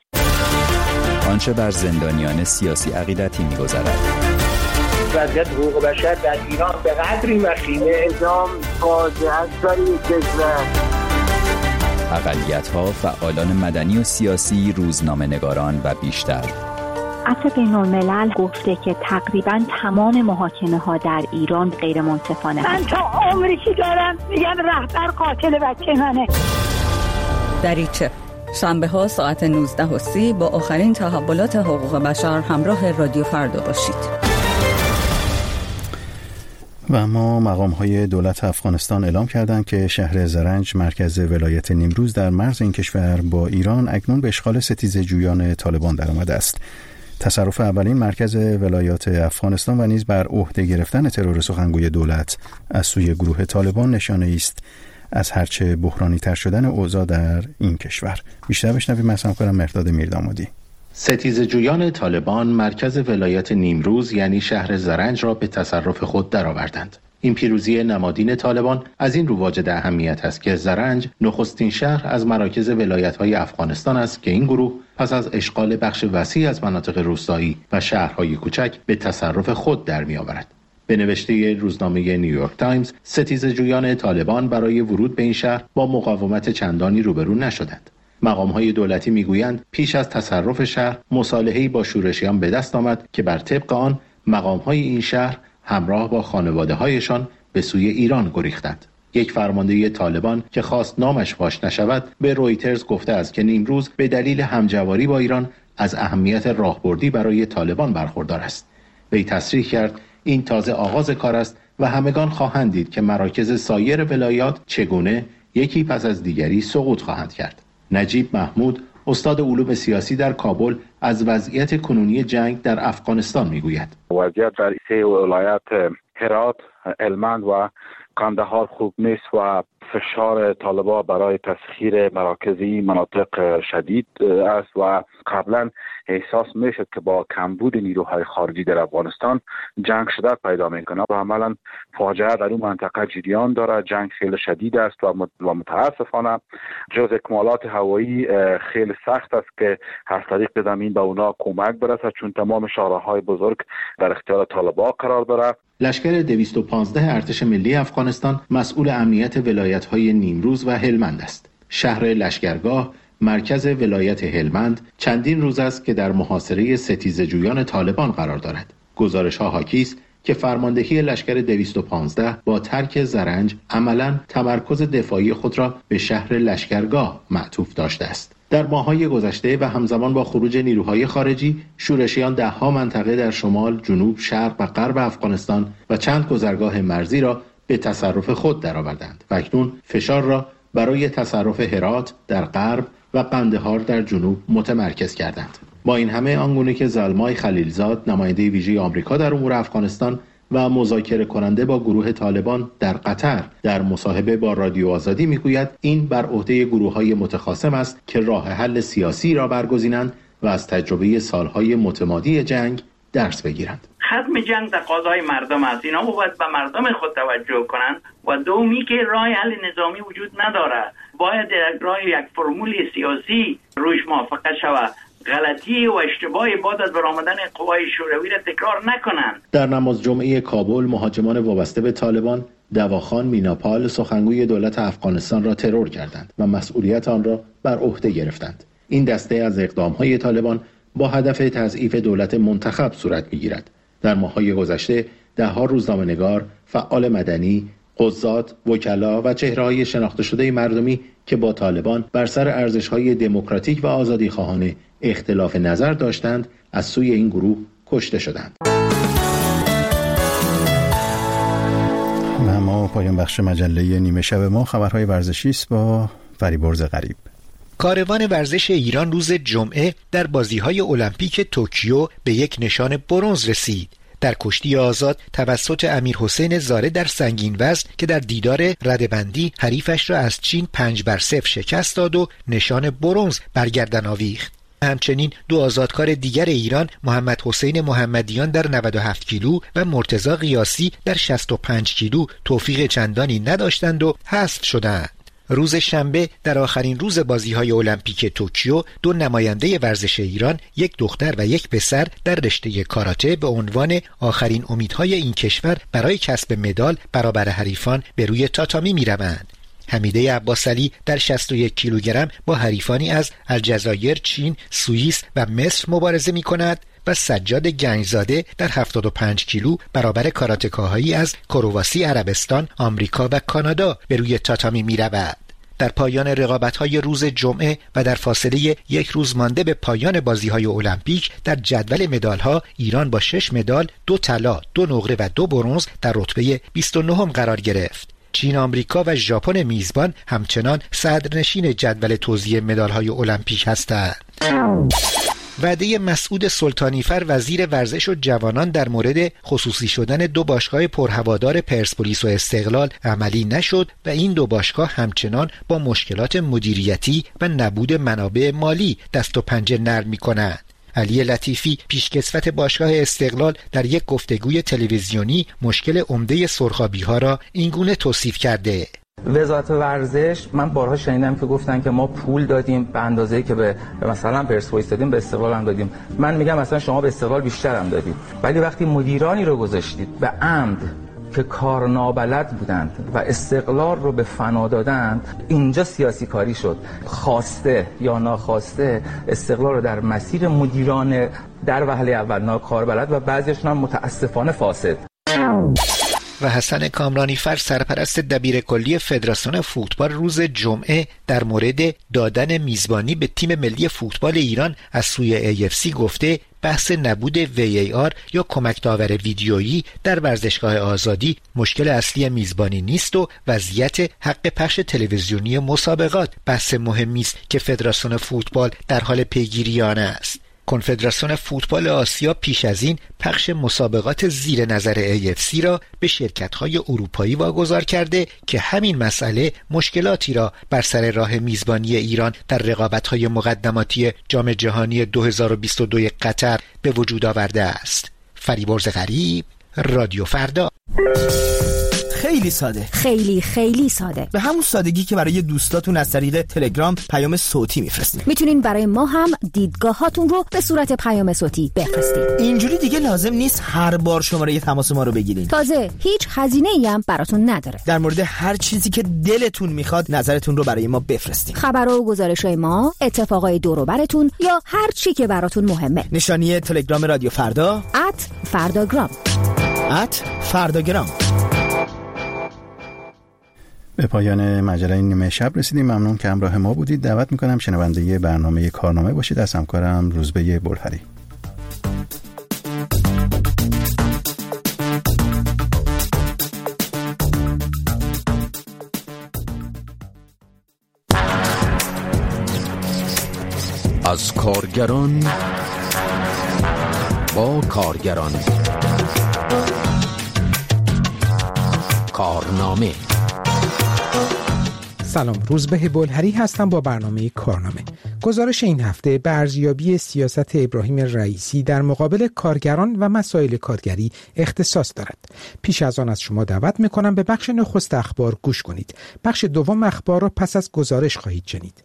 آنچه بر زندانیان سیاسی عقیدتی می‌گذرد. وضعیت حقوق بشر در ایران به قدری وخیمه، اعدام فاجعه است برای کشور. اقلیت‌ها، فعالان مدنی و سیاسی، روزنامه‌نگاران و بیشتر. عفو بین‌الملل گفته که تقریباً تمام محاکمه ها در ایران غیر منصفانه. من تا عمری که دارم میگم رهبر قاتل بچه منه. دریچه شنبه ها ساعت نوزده و سی با آخرین تحولات حقوق بشر همراه رادیو فردا باشید. و اما مقام های دولت افغانستان اعلام کردند که شهر زرنج مرکز ولایت نیمروز در مرز این کشور با ایران اکنون به اشغال ستیزه جویان طالبان درآمده است. تصرف اولین مرکز ولایات افغانستان و نیز بر عهده گرفتن ترور سخنگوی دولت از سوی گروه طالبان نشانه است از هرچه بحرانی تر شدن اوضاع در این کشور. بیشتر بشنویم از همکارم مرداد میردامادی. ستیزه جویان طالبان مرکز ولایت نیمروز یعنی شهر زرنج را به تصرف خود درآوردند. این پیروزی نمادین طالبان از این رو واجد اهمیت است که زرنج نخستین شهر از مراکز ولایت‌های افغانستان است که این گروه پس از اشغال بخش وسیع از مناطق روستایی و شهرهای کوچک به تصرف خود در می‌آورد. به نوشته روزنامه نیویورک تایمز، ستیزه جویان طالبان برای ورود به این شهر با مقاومت چندانی روبرو نشدند. مقام‌های دولتی می‌گویند پیش از تصرف شهر مصالحه‌ای با شورشیان به دست آمد که بر طبق آن مقام‌های این شهر همراه با خانواده‌هایشان به سوی ایران گریختند. یک فرمانده طالبان که خواست نامش فاش نشود به رویترز گفته است که نیمروز به دلیل همجواری با ایران از اهمیت راهبردی برای طالبان برخوردار است. وی تصریح کرد این تازه آغاز کار است و همگان خواهند دید که مراکز سایر ولایات چگونه یکی پس از دیگری سقوط خواهند کرد. نجیب محمود استاد علوم سیاسی در کابل از وضعیت کنونی جنگ در افغانستان میگوید. وضعیت در سه ولایت هرات، هلمند و قندهار خوب نیست و فشار طالبان برای تسخیر مراکزی مناطق شدید است و قبلا احساس میشد که با کمبود نیروهای خارجی در افغانستان جنگ شدت پیدا میکنه و عملا فاجعه در اون منطقه جریان داره. جنگ خیلی شدید است و متاسفانه جز اکمالات هوایی خیلی سخت است که از طریق زمین به اونا کمک برسد، چون تمام شاهراهای بزرگ در اختیار طالبان قرار داره. لشکر دویست و پانزده ارتش ملی افغانستان مسئول امنیت ولایت‌های نیمروز و هلمند است. شهر لشکرگاه مرکز ولایت هلمند چندین روز است که در محاصره ستیزجویان طالبان قرار دارد. گزارش‌ها حاکی است که فرماندهی لشکر دویست و پانزده با ترک زرنج عملاً تمرکز دفاعی خود را به شهر لشکرگاه معطوف داشته است. در ماه‌های گذشته و همزمان با خروج نیروهای خارجی، شورشیان ده‌ها منطقه در شمال، جنوب، شرق و غرب افغانستان و چند گذرگاه مرزی را به تصرف خود درآوردند و اکنون فشار را برای تصرف هرات در غرب و قندهار در جنوب متمرکز کردند. با این همه آنگونه که زلمای خلیلزاد، نماینده ویژه آمریکا در امور افغانستان و مذاکره کننده با گروه طالبان در قطر در مصاحبه با رادیو آزادی میگوید این بر عهده گروه‌های متخاصم است که راه حل سیاسی را برگزینند و از تجربه سالهای متمادی جنگ درس بگیرند. ختم جنگ تقاضای مردم است. اینا باید به مردم خود توجه کنند و دومی که راه حل نظامی وجود نداره، باید راه یک فرمول سیاسی روش موافقه شود. غلطی و اشتباهی بعد از برآمدن قوای شوروی را تکرار نکنند. در نماز جمعه کابل مهاجمان وابسته به طالبان دواخان میناپال سخنگوی دولت افغانستان را ترور کردند و مسئولیت آن را بر عهده گرفتند. این دسته از اقدام‌های طالبان با هدف تضعیف دولت منتخب صورت می‌گیرد. در ماه‌های گذشته ده‌ها روزنامه‌نگار، فعال مدنی، قضات، وکلا و چهره‌های شناخته شده مردمی که با طالبان بر سر ارزش‌های دموکراتیک و آزادی‌خواهانه اختلاف نظر داشتند از سوی این گروه کشته شدند. ما پایان بخش مجله نیمه شب ما خبرهای ورزشی است با فریبرز غریب. کاروان ورزش ایران روز جمعه در بازی‌های المپیک توکیو به یک نشان برنز رسید. در کشتی آزاد توسط امیرحسین زاره در سنگین وزن که در دیدار رده‌بندی حریفش را از چین پنج بر صفر شکست داد و نشان برنز برگردن آویخت. همچنین دو آزادکار دیگر ایران محمد حسین محمدیان در نود و هفت کیلو و مرتضی قیاسی در شصت و پنج کیلو توفیق چندانی نداشتند و حذف شدند. روز شنبه در آخرین روز بازی‌های المپیک توکیو دو نماینده ورزش ایران، یک دختر و یک پسر در رشته کاراته به عنوان آخرین امیدهای این کشور برای کسب مدال برابر حریفان به روی تاتامی می‌روند. حمیده عباسعلی در شصت و یک کیلوگرم با حریفانی از الجزایر، چین، سوئیس و مصر مبارزه می‌کند و سجاد گنجزاده در هفتاد و پنج کیلو برابر کاراتکاهایی از کرواسی عربستان، آمریکا و کانادا به روی تاتامی می‌رود. در پایان رقابت‌های روز جمعه و در فاصله یک روز مانده به پایان بازی‌های المپیک در جدول مدال‌ها ایران با شش مدال، دو طلا، دو نقره و دو برنز در رتبه بیست و نهم قرار گرفت. چین، آمریکا و ژاپن میزبان همچنان صدرنشین جدول توزیع مدال‌های المپیک هستند. وعده مسعود سلطانیفر وزیر ورزش و جوانان در مورد خصوصی شدن دو باشگاه پرهوادار پرسپولیس و استقلال عملی نشد و این دو باشگاه همچنان با مشکلات مدیریتی و نبود منابع مالی دست و پنجه نرم می‌کنند. علی لطیفی پیشکسوت باشگاه استقلال در یک گفتگوی تلویزیونی مشکل عمده سرخابی‌ها را اینگونه توصیف کرده: وزارت ورزش، من بارها شنیدم که گفتن که ما پول دادیم به اندازه‌ای که به مثلا پرسپولیس دادیم به استقلال هم دادیم. من میگم مثلا شما به استقلال بیشتر هم دادید، ولی وقتی مدیرانی رو گذاشتید به عمد که کار نابلد بودند و استقلال رو به فنا دادند، اینجا سیاسی کاری شد. خواسته یا ناخواسته استقلال رو در مسیر مدیران در وهله اول ناکاربلد و بعضیشون هم متاسفانه فاسد. و حسن کامرانیفر سرپرست دبیر کلی فدراسیون فوتبال روز جمعه در مورد دادن میزبانی به تیم ملی فوتبال ایران از سوی ای اف سی گفته بحث نبود وی ای آر یا کمک داور ویدیویی در ورزشگاه آزادی مشکل اصلی میزبانی نیست و وضعیت حق پخش تلویزیونی مسابقات بحث مهمی است که فدراسیون فوتبال در حال پیگیری آن است. کنفدراسیون فوتبال آسیا پیش از این پخش مسابقات زیر نظر ای اف سی را به شرکت‌های اروپایی واگذار کرده که همین مسئله مشکلاتی را بر سر راه میزبانی ایران در رقابت‌های مقدماتی جام جهانی دو هزار و بیست و دو قطر به وجود آورده است. فریبرز غریب، رادیو فردا. خیلی ساده، خیلی خیلی ساده، به همون سادگی که برای دوستاتون از طریق تلگرام پیام صوتی میفرستین. میتونین برای ما هم دیدگاهاتون رو به صورت پیام صوتی بفرستین. اینجوری دیگه لازم نیست هر بار شماره تماس ما رو بگیرین. تازه هیچ هزینه‌ای هم براتون نداره. در مورد هر چیزی که دلتون میخواد نظرتون رو برای ما بفرستین. خبر و گزارش‌های ما، اتفاقای دور و براتون یا هر چی که براتون مهمه. نشانی تلگرام رادیو فردا ات فرداگرام ات فرداگرام. به پایان مجله نیمه شب رسیدیم. ممنون که همراه ما بودید. دعوت میکنم شنونده برنامه کارنامه باشید از همکارم روزبه بلخری. از کارگران با کارگران، کارنامه. سلام، روزبه بلخری هستم با برنامه کارنامه. گزارش این هفته به ارزیابی سیاست ابراهیم رئیسی در مقابل کارگران و مسائل کارگری اختصاص دارد. پیش از آن از شما دعوت میکنم به بخش نخست اخبار گوش کنید. بخش دوم اخبار را پس از گزارش خواهید شنید.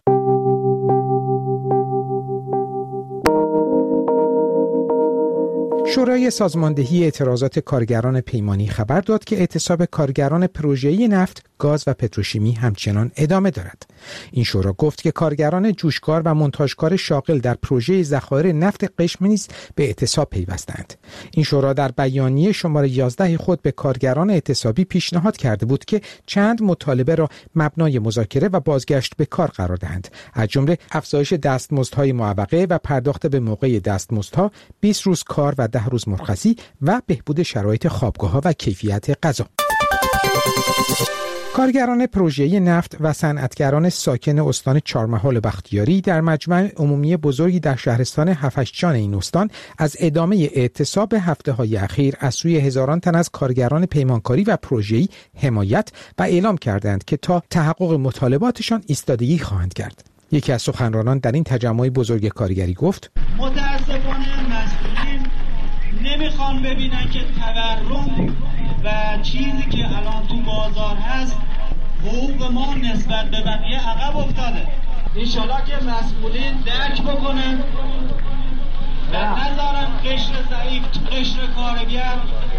شورای سازماندهی اعتراضات کارگران پیمانی خبر داد که اعتصاب کارگران پروژه‌ای نفت، گاز و پتروشیمی همچنان ادامه دارد. این شورا گفت که کارگران جوشکار و منتاژکار شاغل در پروژه ذخایر نفت قشم نیز به اعتصاب پیوستند. این شورا در بیانیه شماره یازده خود به کارگران اعتصابی پیشنهاد کرده بود که چند مطالبه را مبنای مذاکره و بازگشت به کار قرار دهند، از جمله افزایش دستمزدهای معوقه و پرداخت به موقع دستمزدها، بیست روز کار و ده روز مرخصی و بهبود شرایط خوابگاه‌ها و کیفیت غذا. کارگران پروژه‌ای نفت و صنعتگران ساکن استان چهارمحال بختیاری در مجمع عمومی بزرگی در شهرستان هفشجان این استان از ادامه اعتصاب هفته‌های اخیر از سوی هزاران تن از کارگران پیمانکاری و پروژه‌ای حمایت و اعلام کردند که تا تحقق مطالباتشان ایستادگی خواهند کرد. یکی از سخنرانان در این تجمع بزرگ کارگری گفت: متاسفانه مسئولین نمیخوان ببینن که تورم و چیزی که الان تو بازار هست حقوق ما نسبت به بقیه عقب افتاده. انشالله که مسئولین درک بکنن و نذارن قشر ضعیف، قشر کارگر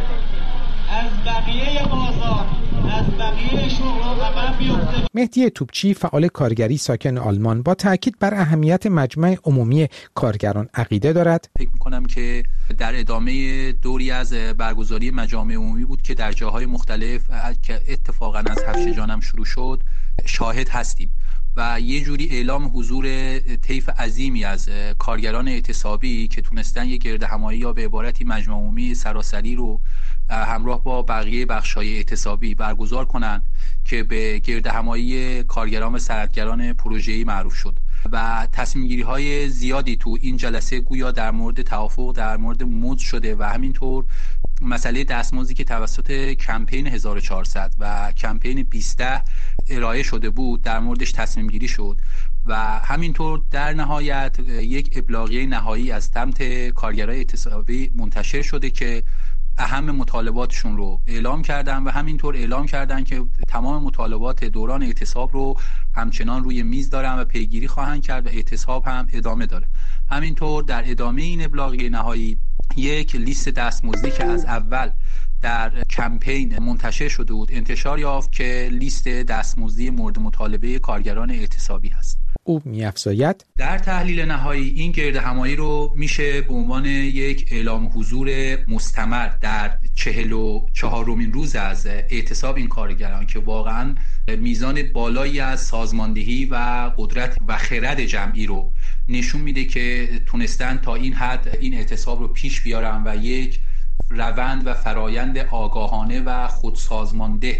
از بقیه بازار، از بقیه شغل عقب بیفته. مهدی توپچی فعال کارگری ساکن آلمان با تاکید بر اهمیت مجمع عمومی کارگران عقیده دارد. فکر می‌کنم که در ادامه دوری از برگزاری مجامع عمومی بود که در جاهای مختلف که اتفاقا از هفشجان هم شروع شد شاهد هستیم و یه جوری اعلام حضور طیف عظیمی از کارگران اعتصابی که تونستن یه گردهمایی یا به عبارتی مجمع عمومی سراسری رو همراه با بقیه بخش‌های اعتصابی برگزار کنند که به گردهمایی کارگران و صنعتگران پروژه‌ای معروف شد و تصمیم‌گیری‌های زیادی تو این جلسه گویا در مورد توافق در مورد مزد شده و همینطور مسئله دستمزدی که توسط کمپین هزار و چهارصد و کمپین بیست ارائه شده بود در موردش تصمیم گیری شد و همینطور در نهایت یک ابلاغیه نهایی از سمت کارگرای اعتصابی منتشر شده که اهم مطالباتشون رو اعلام کردن و همینطور اعلام کردن که تمام مطالبات دوران اعتصاب رو همچنان روی میز دارن و پیگیری خواهند کرد و اعتصاب هم ادامه داره. همینطور در ادامه این ابلاغیه نهایی یک لیست دستمزدی که از اول در کمپین منتشر شده بود انتشار یافت که لیست دستمزدی مورد مطالبه کارگران اعتصابی هست. او می‌افزاید در تحلیل نهایی این گردهمایی رو میشه به عنوان یک اعلام حضور مستمر در چهل و چهارمین روز از اعتصاب این کارگران که واقعا میزان بالایی از سازماندهی و قدرت و خرد جمعی رو نشون میده که تونستن تا این حد این اعتصاب رو پیش بیارن و یک روند و فرایند آگاهانه و خودسازمانده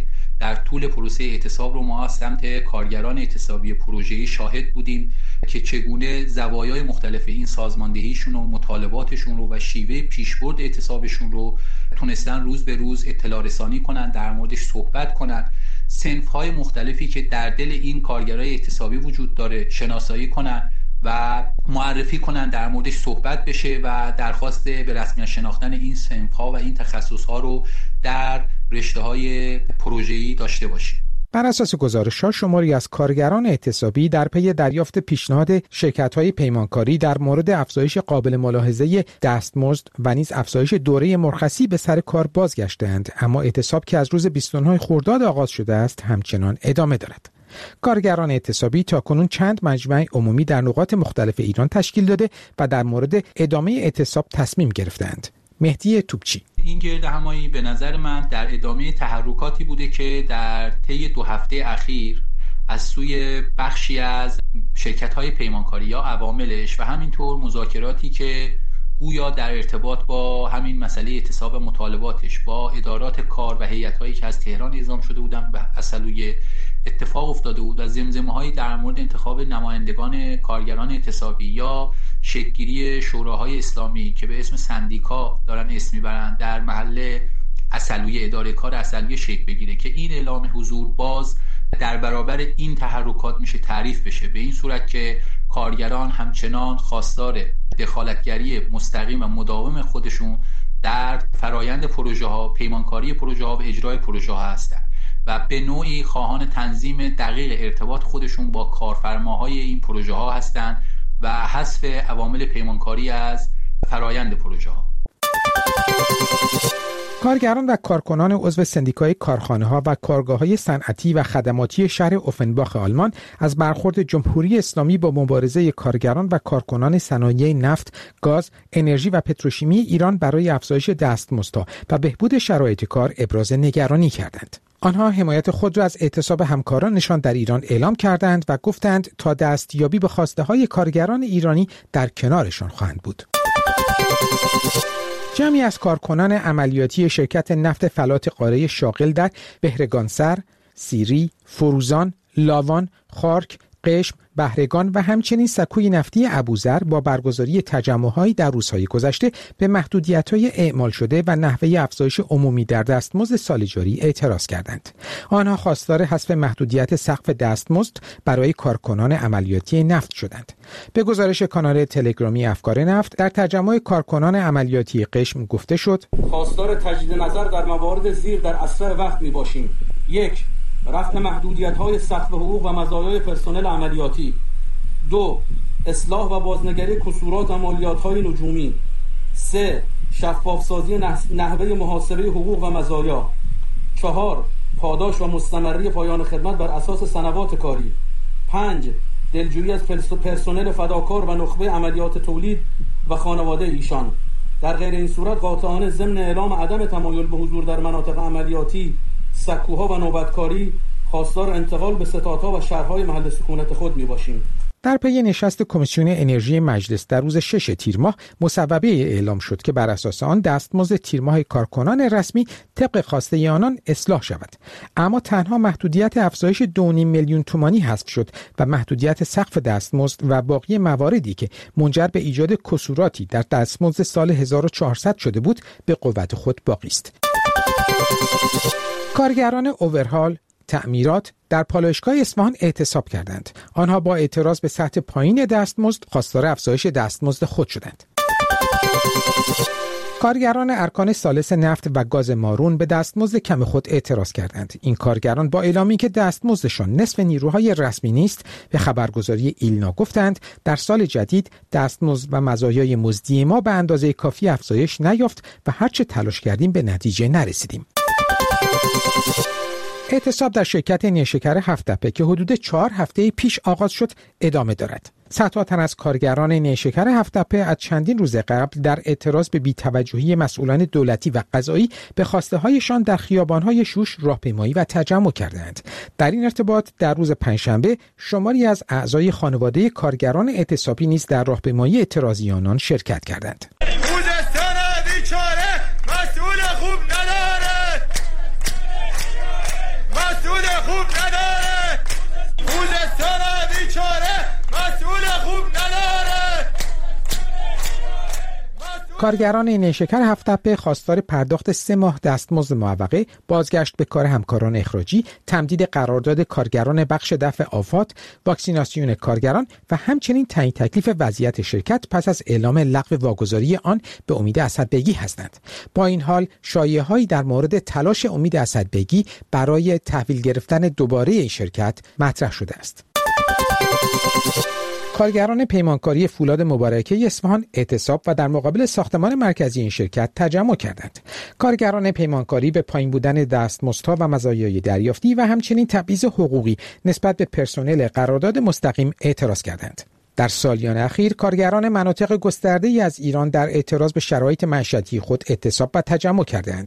در طول پروسه اعتصاب رو ما از سمت کارگران اعتصابی پروژه‌ای شاهد بودیم که چگونه زوایای مختلف این سازماندهیشون و مطالباتشون رو و شیوه پیشبرد اعتصابشون رو تونستن روز به روز اطلاع رسانی کنن، در موردش صحبت کنن، صنف‌های مختلفی که در دل این کارگرای اعتصابی وجود داره شناسایی کنن و معرفی کنن، در موردش صحبت بشه و درخواست به رسمیت شناختن این صنف‌ها و این تخصص‌ها رو در رشته‌های پروژه‌ای داشته باشیم. بر اساس گزارش‌ها شماری از کارگران اعتصابی در پی دریافت پیشنهاد شرکت‌های پیمانکاری در مورد افزایش قابل ملاحظه دستمزد و نیز افزایش دوره مرخصی به سر کار بازگشتند، اما اعتصاب که از روز بیست و نه خرداد آغاز شده است همچنان ادامه دارد. کارگران اعتصابی تاکنون چند مجمع عمومی در نقاط مختلف ایران تشکیل داده و در مورد ادامه اعتصاب تصمیم گرفتند. مهدی توپچی: این گردهمایی به نظر من در ادامه تحرکاتی بوده که در طی دو هفته اخیر از سوی بخشی از شرکت‌های پیمانکاری یا عواملش و همینطور مذاکراتی که گویا در ارتباط با همین مسئله اعتصاب مطالباتش با ادارات کار و هیئت‌هایی که از تهران اعزام شده بودن به اصلویه اتفاق افتاده بود و زمزمه‌هایی در مورد انتخاب نمایندگان کارگران اعتصابی یا شکل‌گیری شوراهای اسلامی که به اسم سندیکا دارن اسم میبرن در محل اصلویه اداره کار اصلویه شکل بگیره که این اعلام حضور باز در برابر این تحرکات میشه تعریف بشه، به این صورت که کارگران همچنان خواستار دخالتگری مستقیم و مداوم خودشون در فرایند پروژه ها، پیمانکاری پروژه ها و اجرای پروژه ها هستند و به نوعی خواهان تنظیم دقیق ارتباط خودشون با کارفرماهای این پروژه ها هستند و حذف عوامل پیمانکاری از فرایند پروژه ها. کارگران و کارکنان عضو سندیکای کارخانه‌ها و کارگاه‌های صنعتی و خدماتی شهر اوفنباخ آلمان از برخورد جمهوری اسلامی با مبارزه کارگران و کارکنان صنایع نفت، گاز، انرژی و پتروشیمی ایران برای افزایش دستمزدها و بهبود شرایط کار ابراز نگرانی کردند. آنها حمایت خود را از اعتصاب همکارانشان در ایران اعلام کردند و گفتند تا دستیابی به خواسته‌های کارگران ایرانی در کنارشان خواهند بود. جمعی از کارکنان عملیاتی شرکت نفت فلات قاره شاغل در بهرگانسر، سیری، فروزان، لاوان، خارک، قشم، بهرگان و همچنین سکوی نفتی ابوذر با برگزاری تجمع‌هایی در روزهای گذشته به محدودیت‌های اعمال شده و نحوه افزایش عمومی در دستمزد سال جاری اعتراض کردند. آنها خواستار حذف محدودیت سقف دستمزد برای کارکنان عملیاتی نفت شدند. به گزارش کانال تلگرامی افکار نفت در تجمع کارکنان عملیاتی قشم گفته شد: خواستار تجدید نظر در موارد زیر در اسرع وقت می‌باشیم. یک، رفع محدودیت‌های سقف حقوق و مزایای پرسنل عملیاتی. دو، اصلاح و بازنگری کسورات و مالیات‌های نجومی. سه، شفاف‌سازی نحوه محاسبه حقوق و مزایا. چهار، پاداش و مستمری پایان خدمت بر اساس سنوات کاری. پنج، دلجویی از پرسنل فداکار و نخبه عملیات تولید و خانواده ایشان. در غیر این صورت قاطعانه ضمن اعلام عدم تمایل به حضور در مناطق عملیاتی، سکوها و نوبتکاری خواستار انتقال به ستادها و شهرهای محل سکونت خود می باشیم. در پی نشست کمیسیون انرژی مجلس در روز شش تیر ماه مصوبه اعلام شد که بر اساس آن دستمزد تیر ماه کارکنان رسمی طبق خواسته آنان اصلاح شود، اما تنها محدودیت افزایش دو و نیم میلیون تومانی حذف شد و محدودیت سقف دستمزد و باقی مواردی که منجر به ایجاد کسوراتی در دستمزد سال هزار و چهارصد شده بود به قوت خود باقی است. کارگران اوورهال تعمیرات در پالایشگاه اصفهان اعتصاب کردند. آنها با اعتراض به سطح پایین دستمزد خواستار افزایش دستمزد خود شدند. کارگران ارکان ثالث نفت و گاز مارون به دستمزد کم خود اعتراض کردند. این کارگران با اعلامی که دستمزدشان نصف نیروهای رسمی نیست به خبرگزاری ایلنا گفتند در سال جدید دستمزد و مزایای مزدی ما به اندازه کافی افزایش نیافت و هرچه تلاش کردیم به نتیجه نرسیدیم. اعتصاب در شرکت نیشکر هفت‌تپه که حدود چهار هفته پیش آغاز شد ادامه دارد. صدها تن از کارگران نیشکر هفت‌تپه از چندین روز قبل در اعتراض به بی‌توجهی مسئولان دولتی و قضایی به خواسته‌هایشان در خیابان‌های شوش راهپیمایی و تجمع کردند. در این ارتباط در روز پنجشنبه شماری از اعضای خانواده کارگران اعتصابی نیز در راهپیمایی اعتراضی آنان شرکت کردند. کارگران نیشکر هفت تپه خواستار پرداخت سه ماه دستمزد معوقه، بازگشت به کار همکاران اخراجی، تمدید قرارداد کارگران بخش دفع آفات، واکسیناسیون کارگران و همچنین تعیین تکلیف وضعیت شرکت پس از اعلام لغو واگذاری آن به امید اسدبگی هستند. با این حال شایعه‌هایی در مورد تلاش امید اسدبگی برای تحویل گرفتن دوباره این شرکت مطرح شده است. کارگران پیمانکاری فولاد مبارکه اصفهان اعتصاب و در مقابل ساختمان مرکزی این شرکت تجمع کردند. کارگران پیمانکاری به پایین بودن دستمزدها و مزایای دریافتی و همچنین تبعیض حقوقی نسبت به پرسنل قرارداد مستقیم اعتراض کردند. در سالیان اخیر کارگران مناطق گسترده‌ای از ایران در اعتراض به شرایط معیشتی خود اعتصاب و تجمع کردند.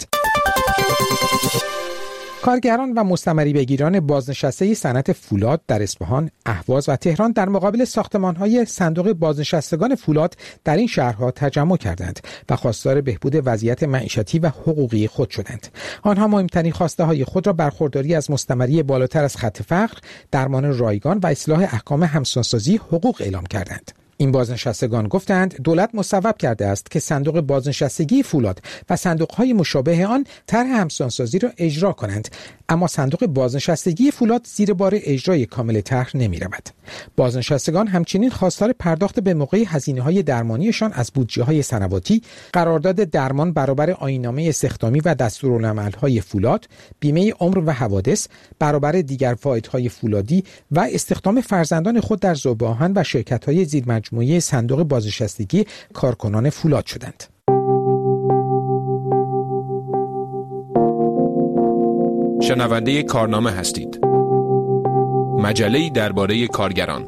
کارگران و مستمری بگیران بازنشسته صنعت فولاد در اصفهان، اهواز و تهران در مقابل ساختمان‌های صندوق بازنشستگان فولاد در این شهرها تجمع کردند و خواستار بهبود وضعیت معیشتی و حقوقی خود شدند. آنها مهمترین خواسته‌های خود را برخورداری از مستمری بالاتر از خط فقر، درمان رایگان و اصلاح احکام همسان‌سازی حقوق اعلام کردند. این بازنشستگان گفتند دولت مصوب کرده است که صندوق بازنشستگی فولاد و صندوق‌های مشابه آن طرح همسان‌سازی را اجرا کنند، اما صندوق بازنشستگی فولاد زیر بار اجرای کامل طرح نمی‌رود. بازنشستگان همچنین خواستار پرداخت به موقع هزینه‌های درمانیشان از بودجه‌های سنواتی، قرارداد درمان برابر آیین‌نامه استخدامی و دستورالعمل‌های فولاد، بیمه عمر و حوادث برابر دیگر فایدهای فولادی و استخدام فرزندان خود در ذوب آهن و شرکت‌های زیر مجموعه صندوق بازنشستگی کارکنان فولاد شدند. شنونده کارنامه هستید. مجله‌ای درباره کارگران.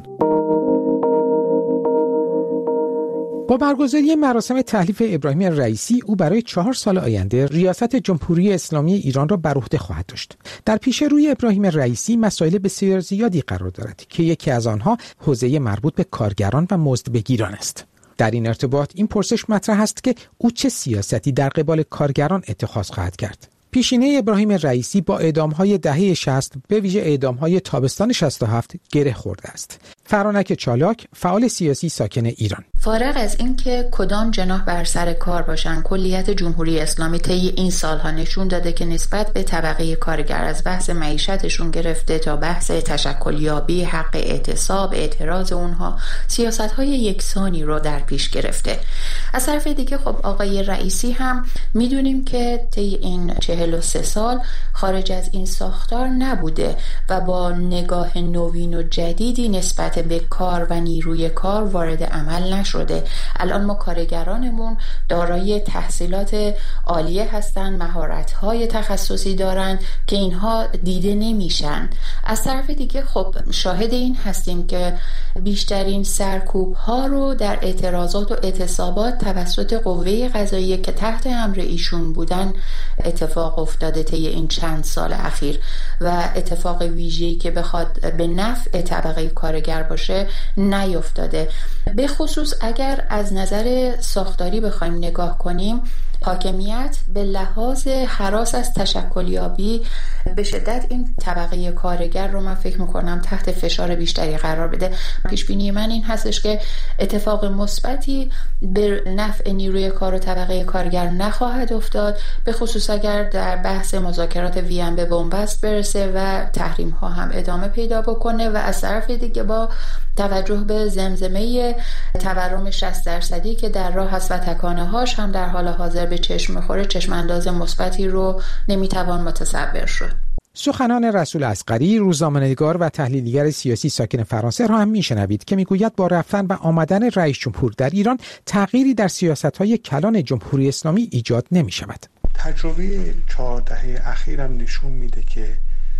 با برگزاری مراسم تحلیف ابراهیم رئیسی، او برای چهار سال آینده ریاست جمهوری اسلامی ایران را بر عهده خواهد داشت. در پیش روی ابراهیم رئیسی مسائل بسیار زیادی قرار دارد که یکی از آنها حوزه مربوط به کارگران و مزدبگیران است. در این ارتباط این پرسش مطرح است که او چه سیاستی در قبال کارگران اتخاذ خواهد کرد. پیشینه ابراهیم رئیسی با اعدام‌های دهه شصت به ویژه اعدام‌های تابستان شصت و هفت گره خورده است. فرانک چالاک، فعال سیاسی ساکن ایران: فارغ از اینکه کدام جناح بر سر کار باشند، کلیت جمهوری اسلامی طی این سالها نشون داده که نسبت به طبقه کارگر از بحث معیشتشون گرفته تا بحث تشکلیابی، حق اعتصاب، اعتراض اونها، سیاست‌های یکسانی رو در پیش گرفته. از طرف دیگه خب آقای رئیسی هم میدونیم که طی این چهل و سه سال خارج از این ساختار نبوده و با نگاه نوین و جدیدی نسبت به کار و نیروی کار وارد عمل نشده. الان ما کارگرانمون دارای تحصیلات عالیه هستن، مهارت‌های تخصصی دارن که اینها دیده نمیشن. از طرف دیگه خب شاهد این هستیم که بیشترین سرکوب‌ها رو در اعتراضات و اعتصابات توسط قوه قضاییه که تحت امر ایشون بودن اتفاق افتاده طی این چند سال اخیر و اتفاق ویژه‌ای که بخواد به نفع طبقه کارگر باشه نیفتاده. به خصوص اگر از نظر ساختاری بخوایم نگاه کنیم، حاکمیت به لحاظ هراس از تشکلیابی به شدت این طبقه کارگر رو من فکر میکنم تحت فشار بیشتری قرار بده. پیش بینی من این هستش که اتفاق مثبتی به نفع نیروی کار و طبقه کارگر نخواهد افتاد، به خصوص اگر در بحث مذاکرات وین به بنبست برسه و تحریم ها هم ادامه پیدا بکنه و از طرف دیگه با توجه به زمزمه تورم شصت درصدی که در راه هست و تکانه هاش هم در حال حاضر به چشم میخوره، چشم انداز مثبتی رو نمیتوان متصور شد. سخنان رسول اصغری، روزنامه‌نگار و تحلیلگر سیاسی ساکن فرانسه را هم میشنوید که میگوید با رفتن و آمدن رئیس جمهور در ایران تغییری در سیاست‌های کلان جمهوری اسلامی ایجاد نمی‌شود. تجربه چهار دهه اخیرم نشون میده که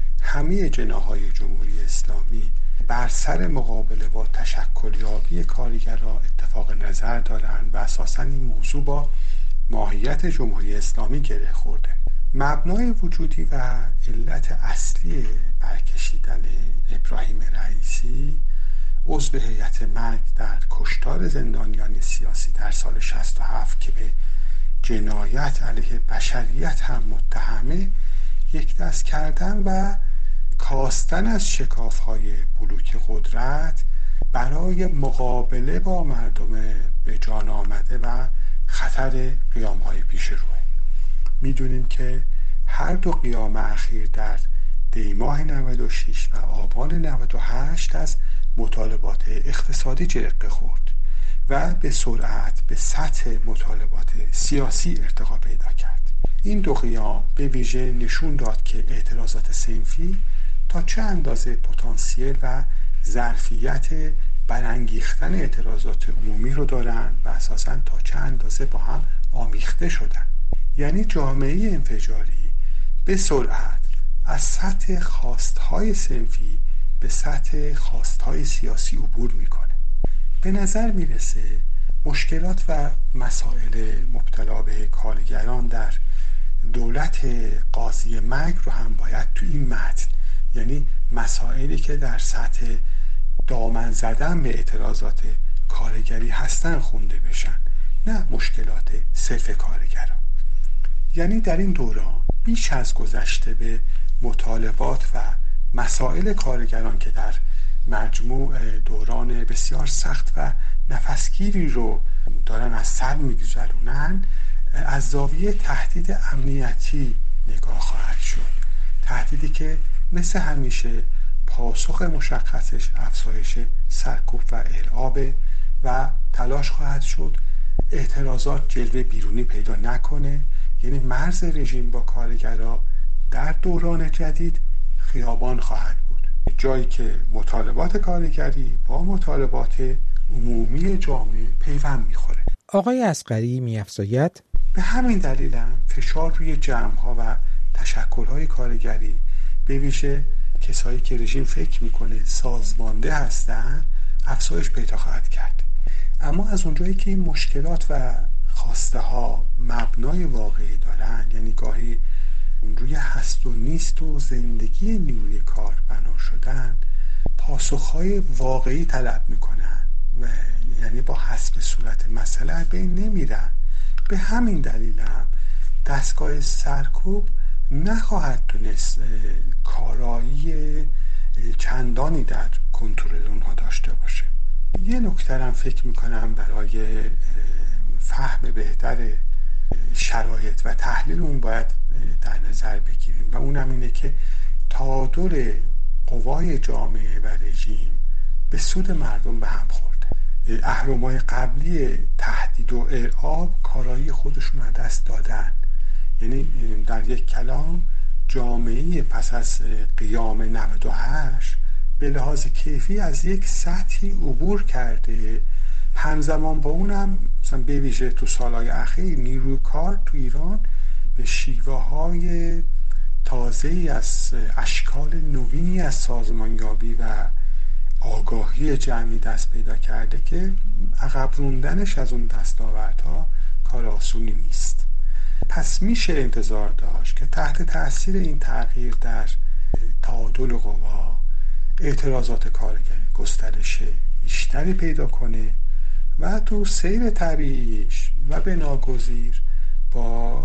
همه جناح‌های جمهوری اسلامی بر سر مقابله با تشکلیابی کارگران اتفاق نظر دارند و اساساً این موضوع با ماهیت جمهوری اسلامی گره خورده. مبنای وجودی و علت اصلی برکشیدن ابراهیم رئیسی عضو هیئت مرگ در کشتار زندانیان سیاسی در سال شصت و هفت که به جنایت علیه بشریت هم متهمه، یک دست کردن و کاستن از شکاف‌های بلوک قدرت برای مقابله با مردم به جان آمده و خطر قیام‌های پیش روه. میدونیم که هر دو قیام اخیر در دیماه نود و شش و آبان نود و هشت از مطالبات اقتصادی جرقه خورد و به سرعت به سطح مطالبات سیاسی ارتقا پیدا کرد. این دو قیام به ویژه نشون داد که اعتراضات صنفی تا چه اندازه پتانسیل و ظرفیت برانگیختن اعتراضات عمومی رو دارن و اساساً تا چه اندازه با هم آمیخته شدن. یعنی جامعه انفجاری به سرعت از سطح خواستهای صنفی به سطح خواستهای سیاسی عبور میکنه. به نظر میرسه مشکلات و مسائل مبتلا به کارگران در دولت قاضی مکر رو هم باید تو این متن، یعنی مسائلی که در سطح دامن زدن به اعتراضات کارگری هستن خونده بشن، نه مشکلات صرف کارگران. یعنی در این دوران بیش از گذشته به مطالبات و مسائل کارگران که در مجموع دوران بسیار سخت و نفسگیری رو دارن از سر میگذرونن از زاویه تهدید امنیتی نگاه خواهد شد. تهدیدی که مثل همیشه پاسخ مشخصش افزایش سرکوب و ارعاب و تلاش خواهد شد اعتراضات جلوه بیرونی پیدا نکنه. یعنی مرز رژیم با کارگرها در دوران جدید خیابان خواهد بود، جایی که مطالبات کارگری با مطالبات عمومی جامعه پیوند میخوره. آقای اصغری می‌افزاید به همین دلیل هم فشار روی جمع‌ها و تشکل‌های کارگری، به ویژه کسایی که رژیم فکر میکنه سازمانده هستن، افزایش پیدا خواهد کرد. اما از اونجایی که این مشکلات و خواسته ها مبنای واقعی دارن، یعنی گاهی روی هست و نیست و زندگی نیروی کار بنا شدن، پاسخهای واقعی طلب میکنن و یعنی با حسب صورت مسئله بین نمیرن. به همین دلیل هم دستگاه سرکوب نخواهد تونست کارایی چندانی در کنترل اونها داشته باشه. یه نکته هم فکر میکنم برای فهم بهتر شرایط و تحلیل اون باید در نظر بگیریم و اونم اینه که تعادل قوای جامعه و رژیم به سود مردم به هم خورده. اهرم‌های قبلی تهدید و ارعاب کارایی خودشون از دست دادن. یعنی در یک کلام جامعه پس از قیام نود و هشت به لحاظ کیفی از یک سطحی عبور کرده. همزمان با اونم مثلا به ویژه تو سالهای اخیر نیروی کار تو ایران به شیوه های تازه‌ای از اشکال نوینی از سازمانیابی و آگاهی جمعی دست پیدا کرده که عقب روندنش از اون دستاوردها کار آسونی نیست. پس میشه انتظار داشت که تحت تاثیر این تغییر در تعادل قوا اعتراضات کارگری گسترش بیشتری پیدا کنه و تو سیر طبیعیش و به ناگزیر با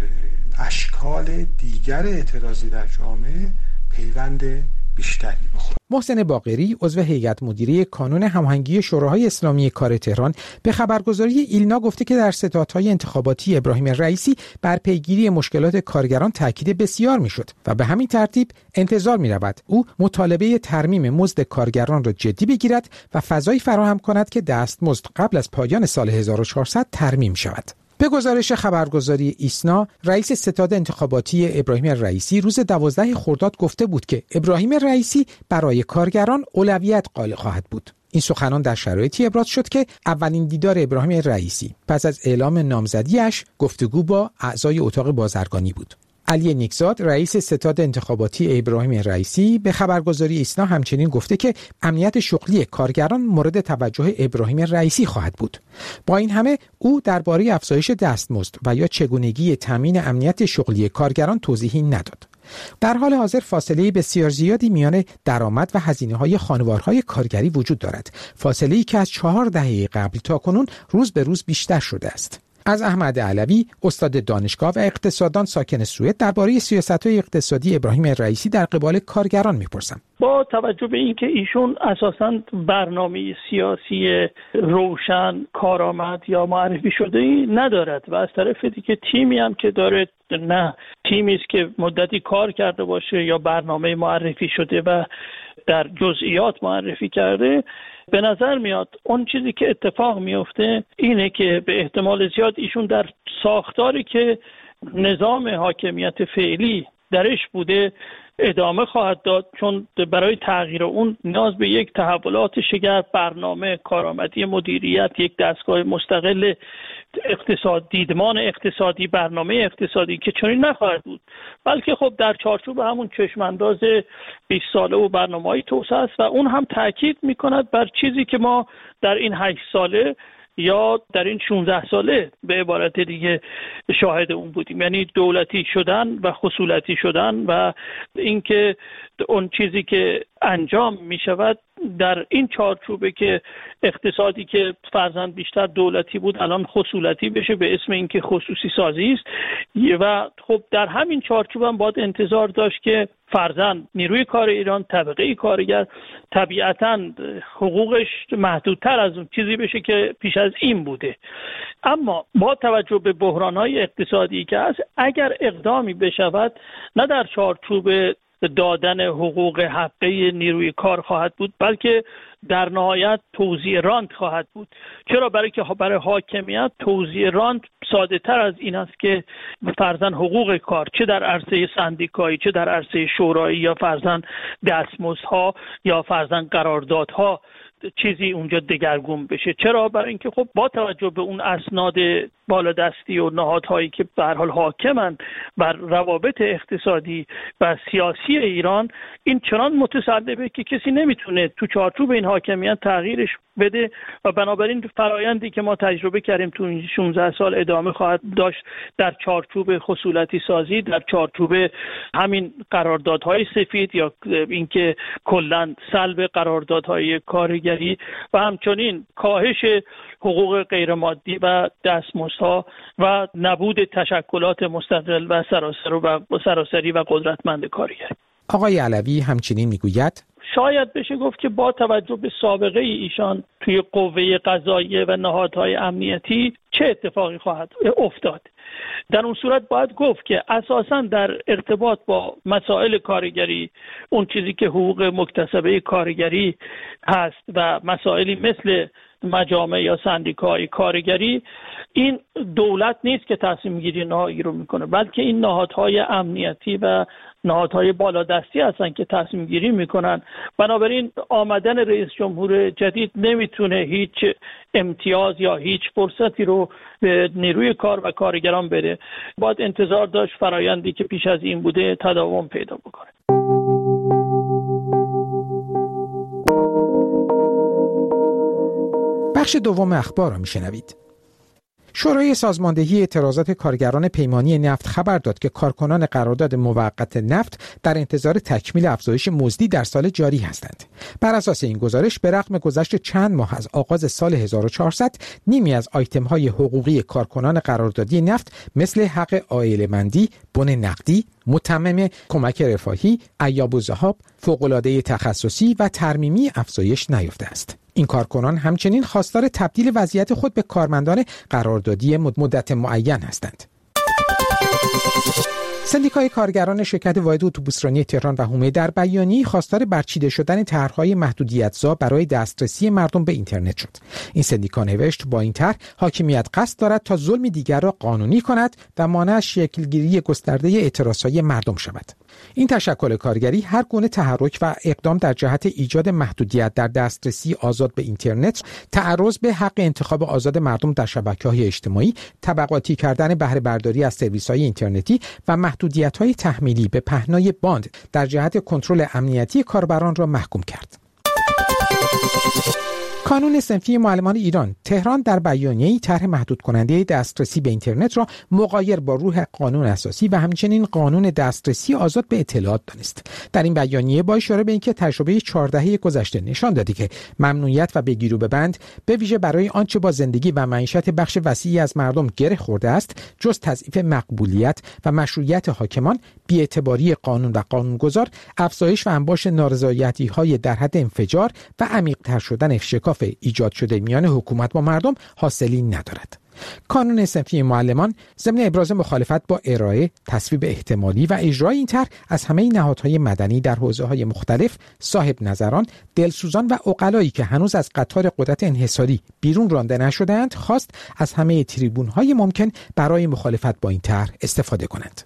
اشکال دیگر اعتراضی در جامعه پیوند بیشتری بخوره. محسن باقری عضو هیئت مدیره کانون هماهنگی شوراهای اسلامی کار تهران به خبرگزاری ایلنا گفته که در ستادهای انتخاباتی ابراهیم رئیسی بر پیگیری مشکلات کارگران تاکید بسیار میشد و به همین ترتیب انتظار می‌رود او مطالبه ترمیم مزد کارگران را جدی بگیرد و فضایی فراهم کند که دستمزد قبل از پایان سال هزار و چهارصد ترمیم شود. به گزارش خبرگزاری ایسنا، رئیس ستاد انتخاباتی ابراهیم رئیسی روز دوازده خرداد گفته بود که ابراهیم رئیسی برای کارگران اولویت قائل خواهد بود. این سخنان در شرایطی ابراز شد که اولین دیدار ابراهیم رئیسی پس از اعلام نامزدیش گفتگو با اعضای اتاق بازرگانی بود. علی نیکزاد رئیس ستاد انتخاباتی ابراهیم رئیسی به خبرگزاری ایسنا همچنین گفته که امنیت شغلی کارگران مورد توجه ابراهیم رئیسی خواهد بود. با این همه او درباره افزایش دستمزد و یا چگونگی تامین امنیت شغلی کارگران توضیحی نداد. در حال حاضر فاصله بسیار زیادی میان درآمد و هزینه‌های خانوارهای کارگری وجود دارد. فاصله‌ای که از چهار دهه قبل تا کنون روز به روز بیشتر شده است. از احمد علوی استاد دانشگاه و اقتصاددان ساکن سوئد درباره سیاست‌های اقتصادی ابراهیم رئیسی در قبال کارگران می‌پرسم. با توجه به اینکه ایشون اساساً برنامه سیاسی روشن، کارآمد یا معرفی شده‌ای ندارد و از طرف دیگه تیمی هم که داره نه تیمی است که مدتی کار کرده باشه یا برنامه معرفی شده و در جزئیات معرفی کرده، به نظر میاد اون چیزی که اتفاق میفته اینه که به احتمال زیاد ایشون در ساختاری که نظام حاکمیت فعلی درش بوده ادامه خواهد داد، چون برای تغییر اون نیاز به یک تحولات شگرف، برنامه، کارآمدی مدیریت، یک دستگاه مستقل اقتصاد، دیدمان اقتصادی، برنامه اقتصادی که چنین نخواهد بود، بلکه خب در چارچوب همون چشمانداز بیست ساله و برنامه‌های توسعه است و اون هم تاکید می‌کند بر چیزی که ما در این هشت ساله یا در این شانزده ساله به عبارت دیگه شاهد اون بودیم، یعنی دولتی شدن و خصولتی شدن و اینکه اون چیزی که انجام می شود در این چارچوبه که اقتصادی که فرضاً بیشتر دولتی بود الان خصولتی بشه به اسم اینکه خصوصی سازی است و خب در همین چارچوب هم باید انتظار داشت که فرضاً نیروی کار ایران، طبقه کارگر طبیعتاً حقوقش محدودتر از اون چیزی بشه که پیش از این بوده. اما با توجه به بحران‌های اقتصادی که هست، اگر اقدامی بشود نه در چارچوب دادن حقوق حقه نیروی کار خواهد بود، بلکه در نهایت توزیع رانت خواهد بود. چرا؟ برای که برای حاکمیت توزیع رانت ساده تر از این است که فرضاً حقوق کار چه در عرصه سندیکایی چه در عرصه شورایی یا فرضاً دستمزدها یا فرضاً قراردادها چیزی اونجا دگرگون بشه. چرا؟ برای اینکه خب با توجه به اون اسناد بالادستی و نهادهایی که به هر حال حاکمند بر روابط اقتصادی و سیاسی ایران، این چنان متسلبه که کسی نمیتونه تو چارچوب این حاکمیت تغییرش بده و بنابراین فرایندی که ما تجربه کردیم تو این شانزده سال ادامه خواهد داشت در چارچوب خصولتی سازی، در چارچوب همین قراردادهای سفید یا اینکه کلا سلب قراردادهای کارگری و همچنین کاهش حقوق غیرمادی و دستمزدها و نبود تشکلات مستقل و سراسر و سراسری و قدرتمند کارگر. آقای علوی همچنین میگوید شاید بشه گفت که با توجه به سابقه ایشان توی قوه قضاییه و نهادهای امنیتی چه اتفاقی خواهد افتاد. در اون صورت باید گفت که اساساً در ارتباط با مسائل کارگری، اون چیزی که حقوق مکتسبه کارگری هست و مسائلی مثل مجامع یا سندیکاهای کارگری، این دولت نیست که تصمیم گیری نهایی رو میکنه، بلکه این نهادهای امنیتی و نهادهای بالادستی هستن که تصمیم گیری میکنن. بنابراین آمدن رئیس جمهور جدید نمیتونه هیچ امتیاز یا هیچ فرصتی رو به نیروی کار و کارگران بده. باید انتظار داشت فرایندی که پیش از این بوده تداوم پیدا بکنه. بخش دوم اخبار را میشنوید. شورای سازماندهی اعتراضات کارگران پیمانی نفت خبر داد که کارکنان قرارداد موقت نفت در انتظار تکمیل افزایش مزدی در سال جاری هستند. بر اساس این گزارش به رغم گذشت چند ماه از آغاز سال هزار و چهارصد، نیمی از آیتم‌های حقوقی کارکنان قراردادی نفت مثل حق عائله‌مندی، بن نقدی، متمم کمک رفاهی، ایاب الذهاب، فوق‌العاده تخصصی و ترمیمی افزایش نیافته است. این کارکنان همچنین خواستار تبدیل وضعیت خود به کارمندان قراردادی مدت معین هستند. سندیکای کارگران شرکت واحد اتوبوسرانی تهران و حومه در بیانیه‌ای خواستار برچیده شدن طرح‌های محدودیت‌زا برای دسترسی مردم به اینترنت شد. این سندیکا نوشت با این طرح حاکمیت قصد دارد تا ظلم دیگر را قانونی کند و مانع از شکل‌گیری گسترده اعتراض‌های مردم شود. این تشکل کارگری هر گونه تحرک و اقدام در جهت ایجاد محدودیت در دسترسی آزاد به اینترنت، تعرض به حق انتخاب آزاد مردم در شبکه‌های اجتماعی، طبقاتی کردن بهره برداری از سرویس‌های اینترنتی و محدودیت‌های تحمیلی به پهنای باند در جهت کنترل امنیتی کاربران را محکوم کرد. کانون صنفی معلمان ایران تهران در بیانیه‌ای طرح محدود کننده دسترسی به اینترنت را مغایر با روح قانون اساسی و همچنین قانون دسترسی آزاد به اطلاعات دانست. در این بیانیه با اشاره به اینکه تجربه چهار دهه گذشته نشان داده که ممنوعیت و بگیر و ببند به ویژه برای آنچه با زندگی و معیشت بخش وسیعی از مردم گره خورده است، جز تضعیف مقبولیت و مشروعیت حاکمان، بی‌اعتباری قانون و قانونگذار، افزایش و انباش نارضایتی‌های در حد انفجار و عمیق‌تر شدن شکاف ایجاد شده میان حکومت با مردم حاصلی ندارد. کانون صنفی معلمان ضمن ابراز مخالفت با ارائه، تصویب احتمالی و اجرای این طرح از همه نهادهای مدنی در حوزه‌های مختلف، صاحب نظران، دلسوزان و عقلایی که هنوز از قطار قدرت انحصاری بیرون رانده نشده‌اند، خواست از همه تریبون‌های ممکن برای مخالفت با این طرح استفاده کنند.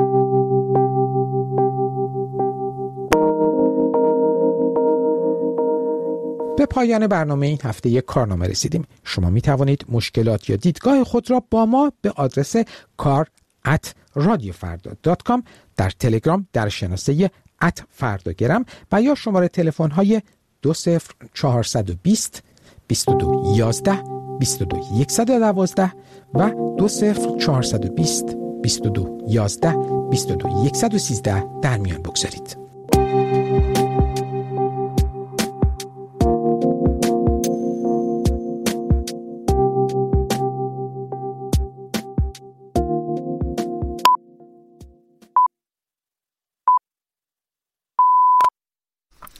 به پایان برنامه این هفته یک کارنامه رسیدیم. شما می توانید مشکلات یا دیدگاه خود را با ما به آدرس کار ات رادیو فردا دات کام در تلگرام در شناسه ات فرداگرم و یا شماره تلفن های دو صفر چهارصد و بیست بیست و دو یازده بیست و دو صد و دوازده و دو صفر چهارصد و بیست بیست و دو یازده بیست و دو صد و سیزده در میان بگذارید.